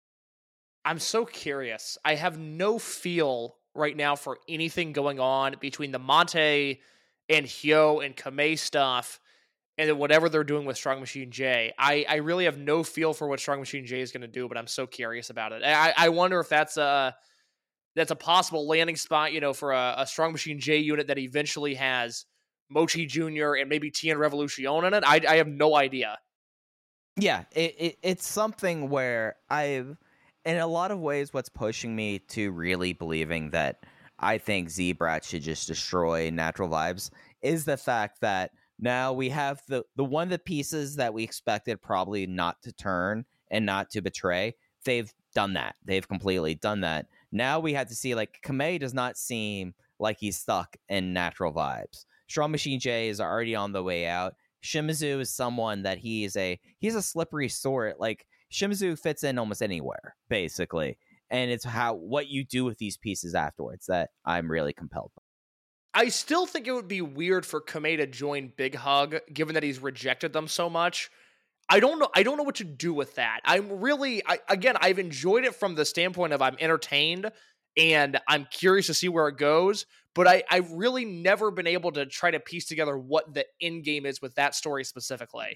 I'm so curious. I have no feel right now for anything going on between the Monte and Hyo and Kamei stuff, and then whatever they're doing with Strong Machine J. I, I really have no feel for what Strong Machine J is going to do, but I'm so curious about it. I, I wonder if that's a, that's a possible landing spot, you know, for a, a Strong Machine J unit that eventually has Mochi Junior and maybe Tien Revolution in it. I, I have no idea. Yeah, it, it it's something where I've, in a lot of ways, what's pushing me to really believing that I think Z-Brat should just destroy Natural Vibes is the fact that now we have the, the one of the pieces that we expected probably not to turn and not to betray. They've done that. They've completely done that. Now we have to see, like, Kamei does not seem like he's stuck in Natural Vibes. Strong Machine J is already on the way out. Shimizu is someone that he is a, he's a slippery sword. Like, Shimizu fits in almost anywhere, basically. And it's how, what you do with these pieces afterwards that I'm really compelled by. I still think it would be weird for Kamei to join Big Hug, given that he's rejected them so much. I don't know. I don't know what to do with that. I'm really, I, again, I've enjoyed it from the standpoint of I'm entertained and I'm curious to see where it goes. But I, I've really never been able to try to piece together what the end game is with that story specifically.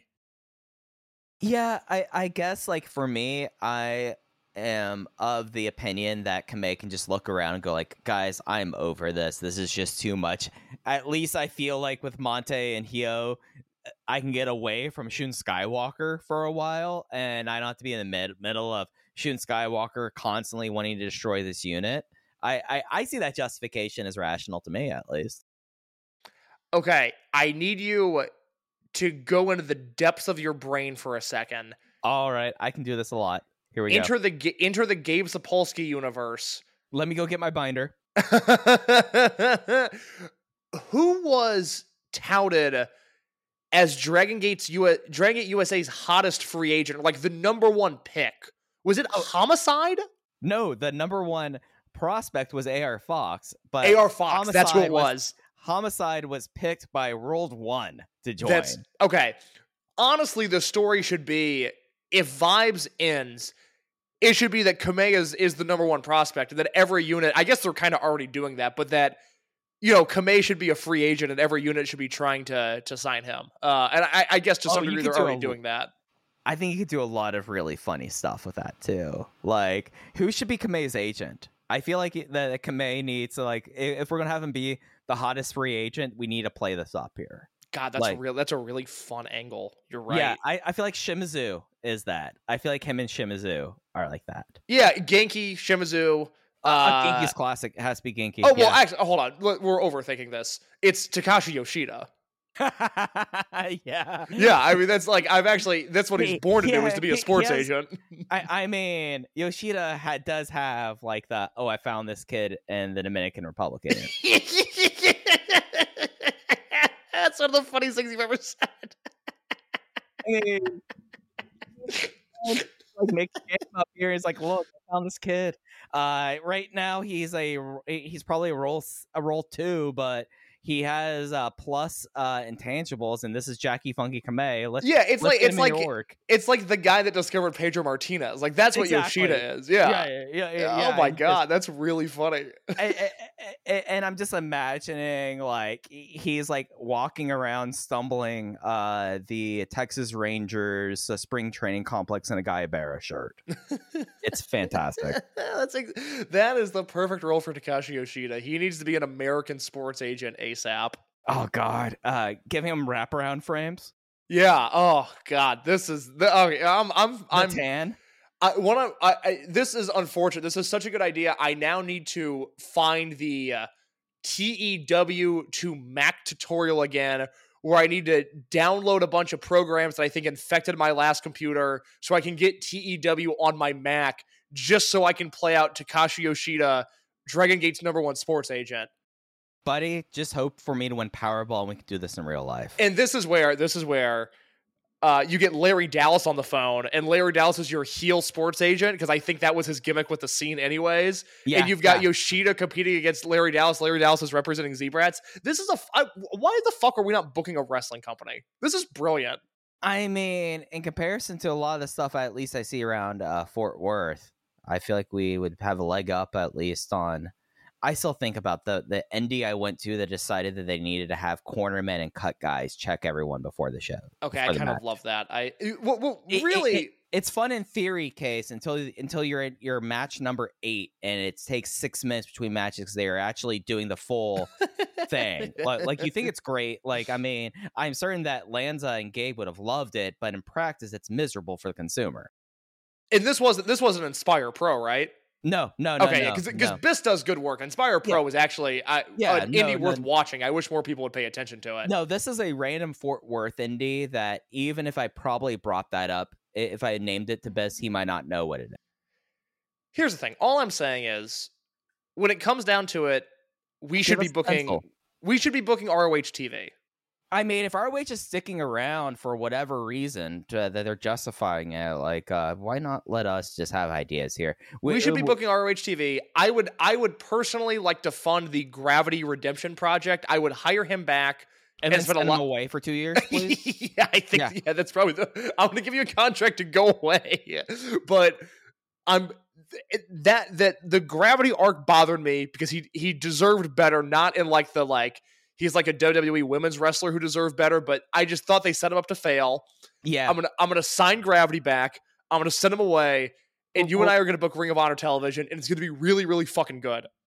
Yeah, I, I guess, like, for me, I am of the opinion that Kamei can just look around and go, like, guys, I'm over this. This is just too much. At least I feel like with Monte and Hyo, I can get away from Shun Skywalker for a while, and I don't have to be in the mid- middle of Shun Skywalker constantly wanting to destroy this unit. I, I I see that justification as rational to me, at least. Okay, I need you to go into the depths of your brain for a second. All right, I can do this a lot. Here we enter go. the enter the Gabe Sapolsky universe. Let me go get my binder. Who was touted as Dragon Gate's U- Dragon Gate U S A's hottest free agent, like the number one pick? Was it Oh. Homicide? No, the number one prospect was A R Fox, but A R Fox, Homicide that's who it was. was. Homicide was picked by World One to join. That's okay. Honestly, the story should be, if Vibes ends, it should be that Kamei is, is the number one prospect, and that every unit, I guess they're kind of already doing that, but that, you know, Kamei should be a free agent and every unit should be trying to to sign him. Uh, and I, I guess to Oh, some you degree could they're do already a- doing that. I think you could do a lot of really funny stuff with that too. Like, who should be Kamei's agent? I feel like that Kamei needs to, like, if we're gonna have him be the hottest free agent, we need to play this up here. God, that's Like- a real that's a really fun angle. You're right. Yeah, I, I feel like Shimizu is that. I feel like him and Shimizu are like that. Yeah, Genki, Shimizu. Uh, Uh, Genki's classic. It has to be Genki. oh, well, yeah. actually, hold on. We're we're overthinking this. It's Takashi Yoshida. yeah. Yeah, I mean, that's like, I've actually, that's what he's He- born to do, yeah, is to be a he- he sports has- agent. I, I mean, Yoshida ha- does have like the, oh, I found this kid in the Dominican Republic. in it. That's one of the funniest things you've ever said. I mean, like make a game up here. He's like, look, I found this kid. Uh, right now he's a he's probably a role a role two, but he has uh plus uh intangibles, and this is Jackie Funky Kamei. Let's Yeah, it's let's like, get it's him in like, your work. it's like the guy that discovered Pedro Martinez. Like, that's what Exactly. Yoshida is. Yeah. yeah, yeah, yeah, yeah, Oh my and God, that's really funny. I, I, I, and I'm just imagining like he's like walking around stumbling uh the Texas Rangers uh, spring training complex in a Guayabera shirt. It's fantastic. That's ex- that is the perfect role for Takashi Yoshida. He needs to be an American sports agent ASAP. Oh God, uh give him wraparound frames. Yeah. Oh God, this is the. Okay, I'm. I'm. The I'm. tan. I, one of, I, I, this is unfortunate. This is such a good idea. I now need to find the uh, T E W to Mac tutorial again, where I need to download a bunch of programs that I think infected my last computer so I can get T E W on my Mac, just so I can play out Takashi Yoshida, Dragon Gate's number one sports agent. Buddy, just hope for me to win Powerball and we can do this in real life. And this is where, this is where uh, you get Larry Dallas on the phone, and Larry Dallas is your heel sports agent, because I think that was his gimmick with the scene anyways. Yeah, And you've got yeah. Yoshida competing against Larry Dallas. Larry Dallas is representing Zebrats. This is a, f- I, why the fuck are we not booking a wrestling company? This is brilliant. I mean, in comparison to a lot of the stuff I, at least I see around uh, Fort Worth, I feel like we would have a leg up at least on. I still think about the the N D I went to that decided that they needed to have cornermen and cut guys check everyone before the show. Okay, before I the kind match. of love that. I, well, well It- it- really, it- it's fun in theory, case until until you're at your match number eight and it takes six minutes between matches because they are actually doing the full thing. Like, like you think it's great. Like, I mean, I'm certain that Lanza and Gabe would have loved it, but in practice, it's miserable for the consumer. and this wasn't, this wasn't Inspire Pro, right? No, no, no, Okay, no, because no. Biss does good work. Inspire Pro is actually I, Yeah, an no, indie worth no. watching. I wish more people would pay attention to it. No, this is a random Fort Worth indie that even if I probably brought that up, i- if I had named it to Biss, he might not know what it is. Here's the thing. All I'm saying is, when it comes down to it, we should be us a booking. pencil. We should be booking R O H T V. I mean, if R O H is sticking around for whatever reason to, that they're justifying it, like, uh, why not let us just have ideas here? We, should be w- booking R O H T V. I would. I would personally like to fund the Gravity Redemption Project. I would hire him back. and and then spend a send lot- them away for two years, please. yeah, I think. Yeah. Yeah. that's probably. The, I'm going to give you a contract to go away, but I'm that that the Gravity arc bothered me because he he deserved better. Not in like the like. He's like a W W E women's wrestler who deserved better, but I just thought they set him up to fail. Yeah, I'm gonna I'm gonna sign Gravity back. I'm gonna send him away, and Well, you and well- I are gonna book Ring of Honor television, and it's gonna be really, really fucking good.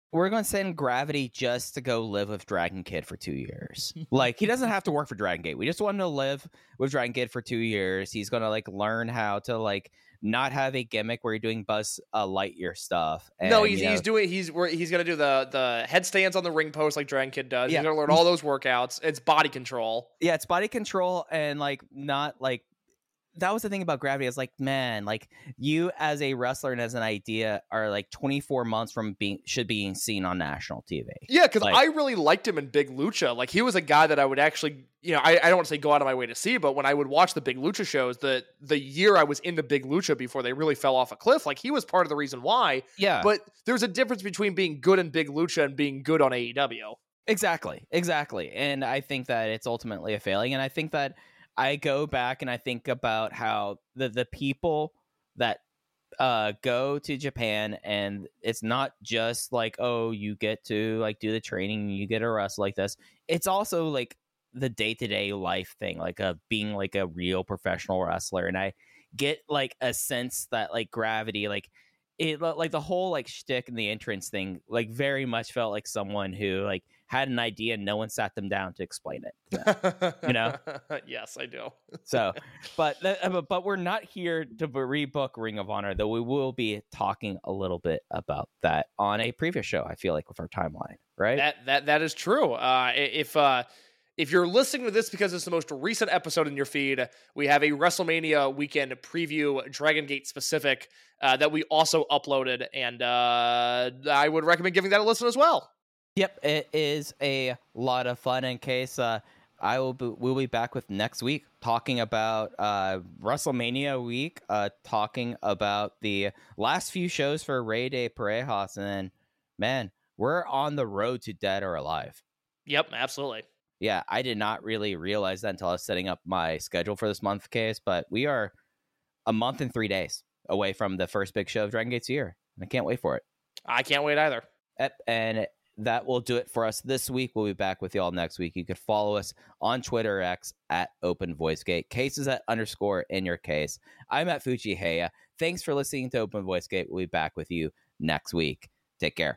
We're going to send Gravity just to go live with Dragon Kid for two years. Like, he doesn't have to work for Dragon Gate. We just want him to live with Dragon Kid for two years. He's going to, like, learn how to, like, not have a gimmick where you're doing Buzz uh, Lightyear stuff. And, no, he's you know, he's doing he's he's gonna do the the headstands on the ring post like Dragon Kid does. Yeah. He's gonna learn all those workouts. It's body control. Yeah, it's body control and like not like that was the thing about Gravity. Is like, man, like you as a wrestler and as an idea are like twenty-four months from being should being seen on national T V. Yeah, because like, I really liked him in Big Lucha. Like he was a guy that I would actually, you know, I, I don't want to say go out of my way to see, but when I would watch the Big Lucha shows, the the year I was into Big Lucha before they really fell off a cliff, like he was part of the reason why. Yeah. But there's a difference between being good in Big Lucha and being good on A E W. Exactly, exactly. And I think that it's ultimately a failing. And I think that I go back and I think about how the, the people that uh, go to Japan, and it's not just like, oh, you get to like do the training, you get to wrestle like this. It's also like the day-to-day life thing, like a being like a real professional wrestler. And I get like a sense that like Gravity, like it, like the whole like shtick and the entrance thing, like very much felt like someone who like had an idea and no one sat them down to explain it. You know? Yes, I do. So, but but we're not here to rebook Ring of Honor, though we will be talking a little bit about that on a previous show, I feel like, with our timeline, right? That that that is true. Uh, if uh, if you're listening to this because it's the most recent episode in your feed, we have a WrestleMania weekend preview, Dragon Gate specific, uh, that we also uploaded, and uh, I would recommend giving that a listen as well. Yep, it is a lot of fun. In case uh, I will be, we'll be back with next week talking about uh, WrestleMania week, uh, talking about the last few shows for Rey de Parejas, and then, man, we're on the road to Dead or Alive. Yep, absolutely. Yeah, I did not really realize that until I was setting up my schedule for this month, Case, but we are a month and three days away from the first big show of Dragon Gate's year, and I can't wait for it. I can't wait either. Yep, and that will do it for us this week. We'll be back with y'all next week. You could follow us on Twitter X at Open Voice Gate. Case is at underscore in your case. I'm at Fuji Heya. Thanks for listening to Open Voice Gate. We'll be back with you next week. Take care.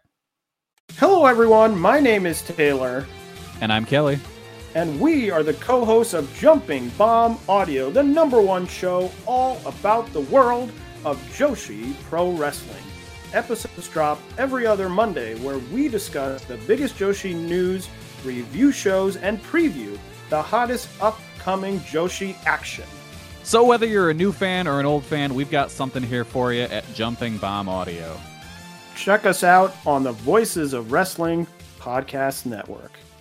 Hello, everyone. My name is Taylor. And I'm Kelly. And we are the co-hosts of Jumping Bomb Audio, the number one show all about the world of Joshi Pro Wrestling. Episodes drop every other Monday, where we discuss the biggest Joshi news, review shows, and preview the hottest upcoming Joshi action. So whether you're a new fan or an old fan, we've got something here for you at Jumping Bomb Audio. Check us out on the Voices of Wrestling Podcast Network.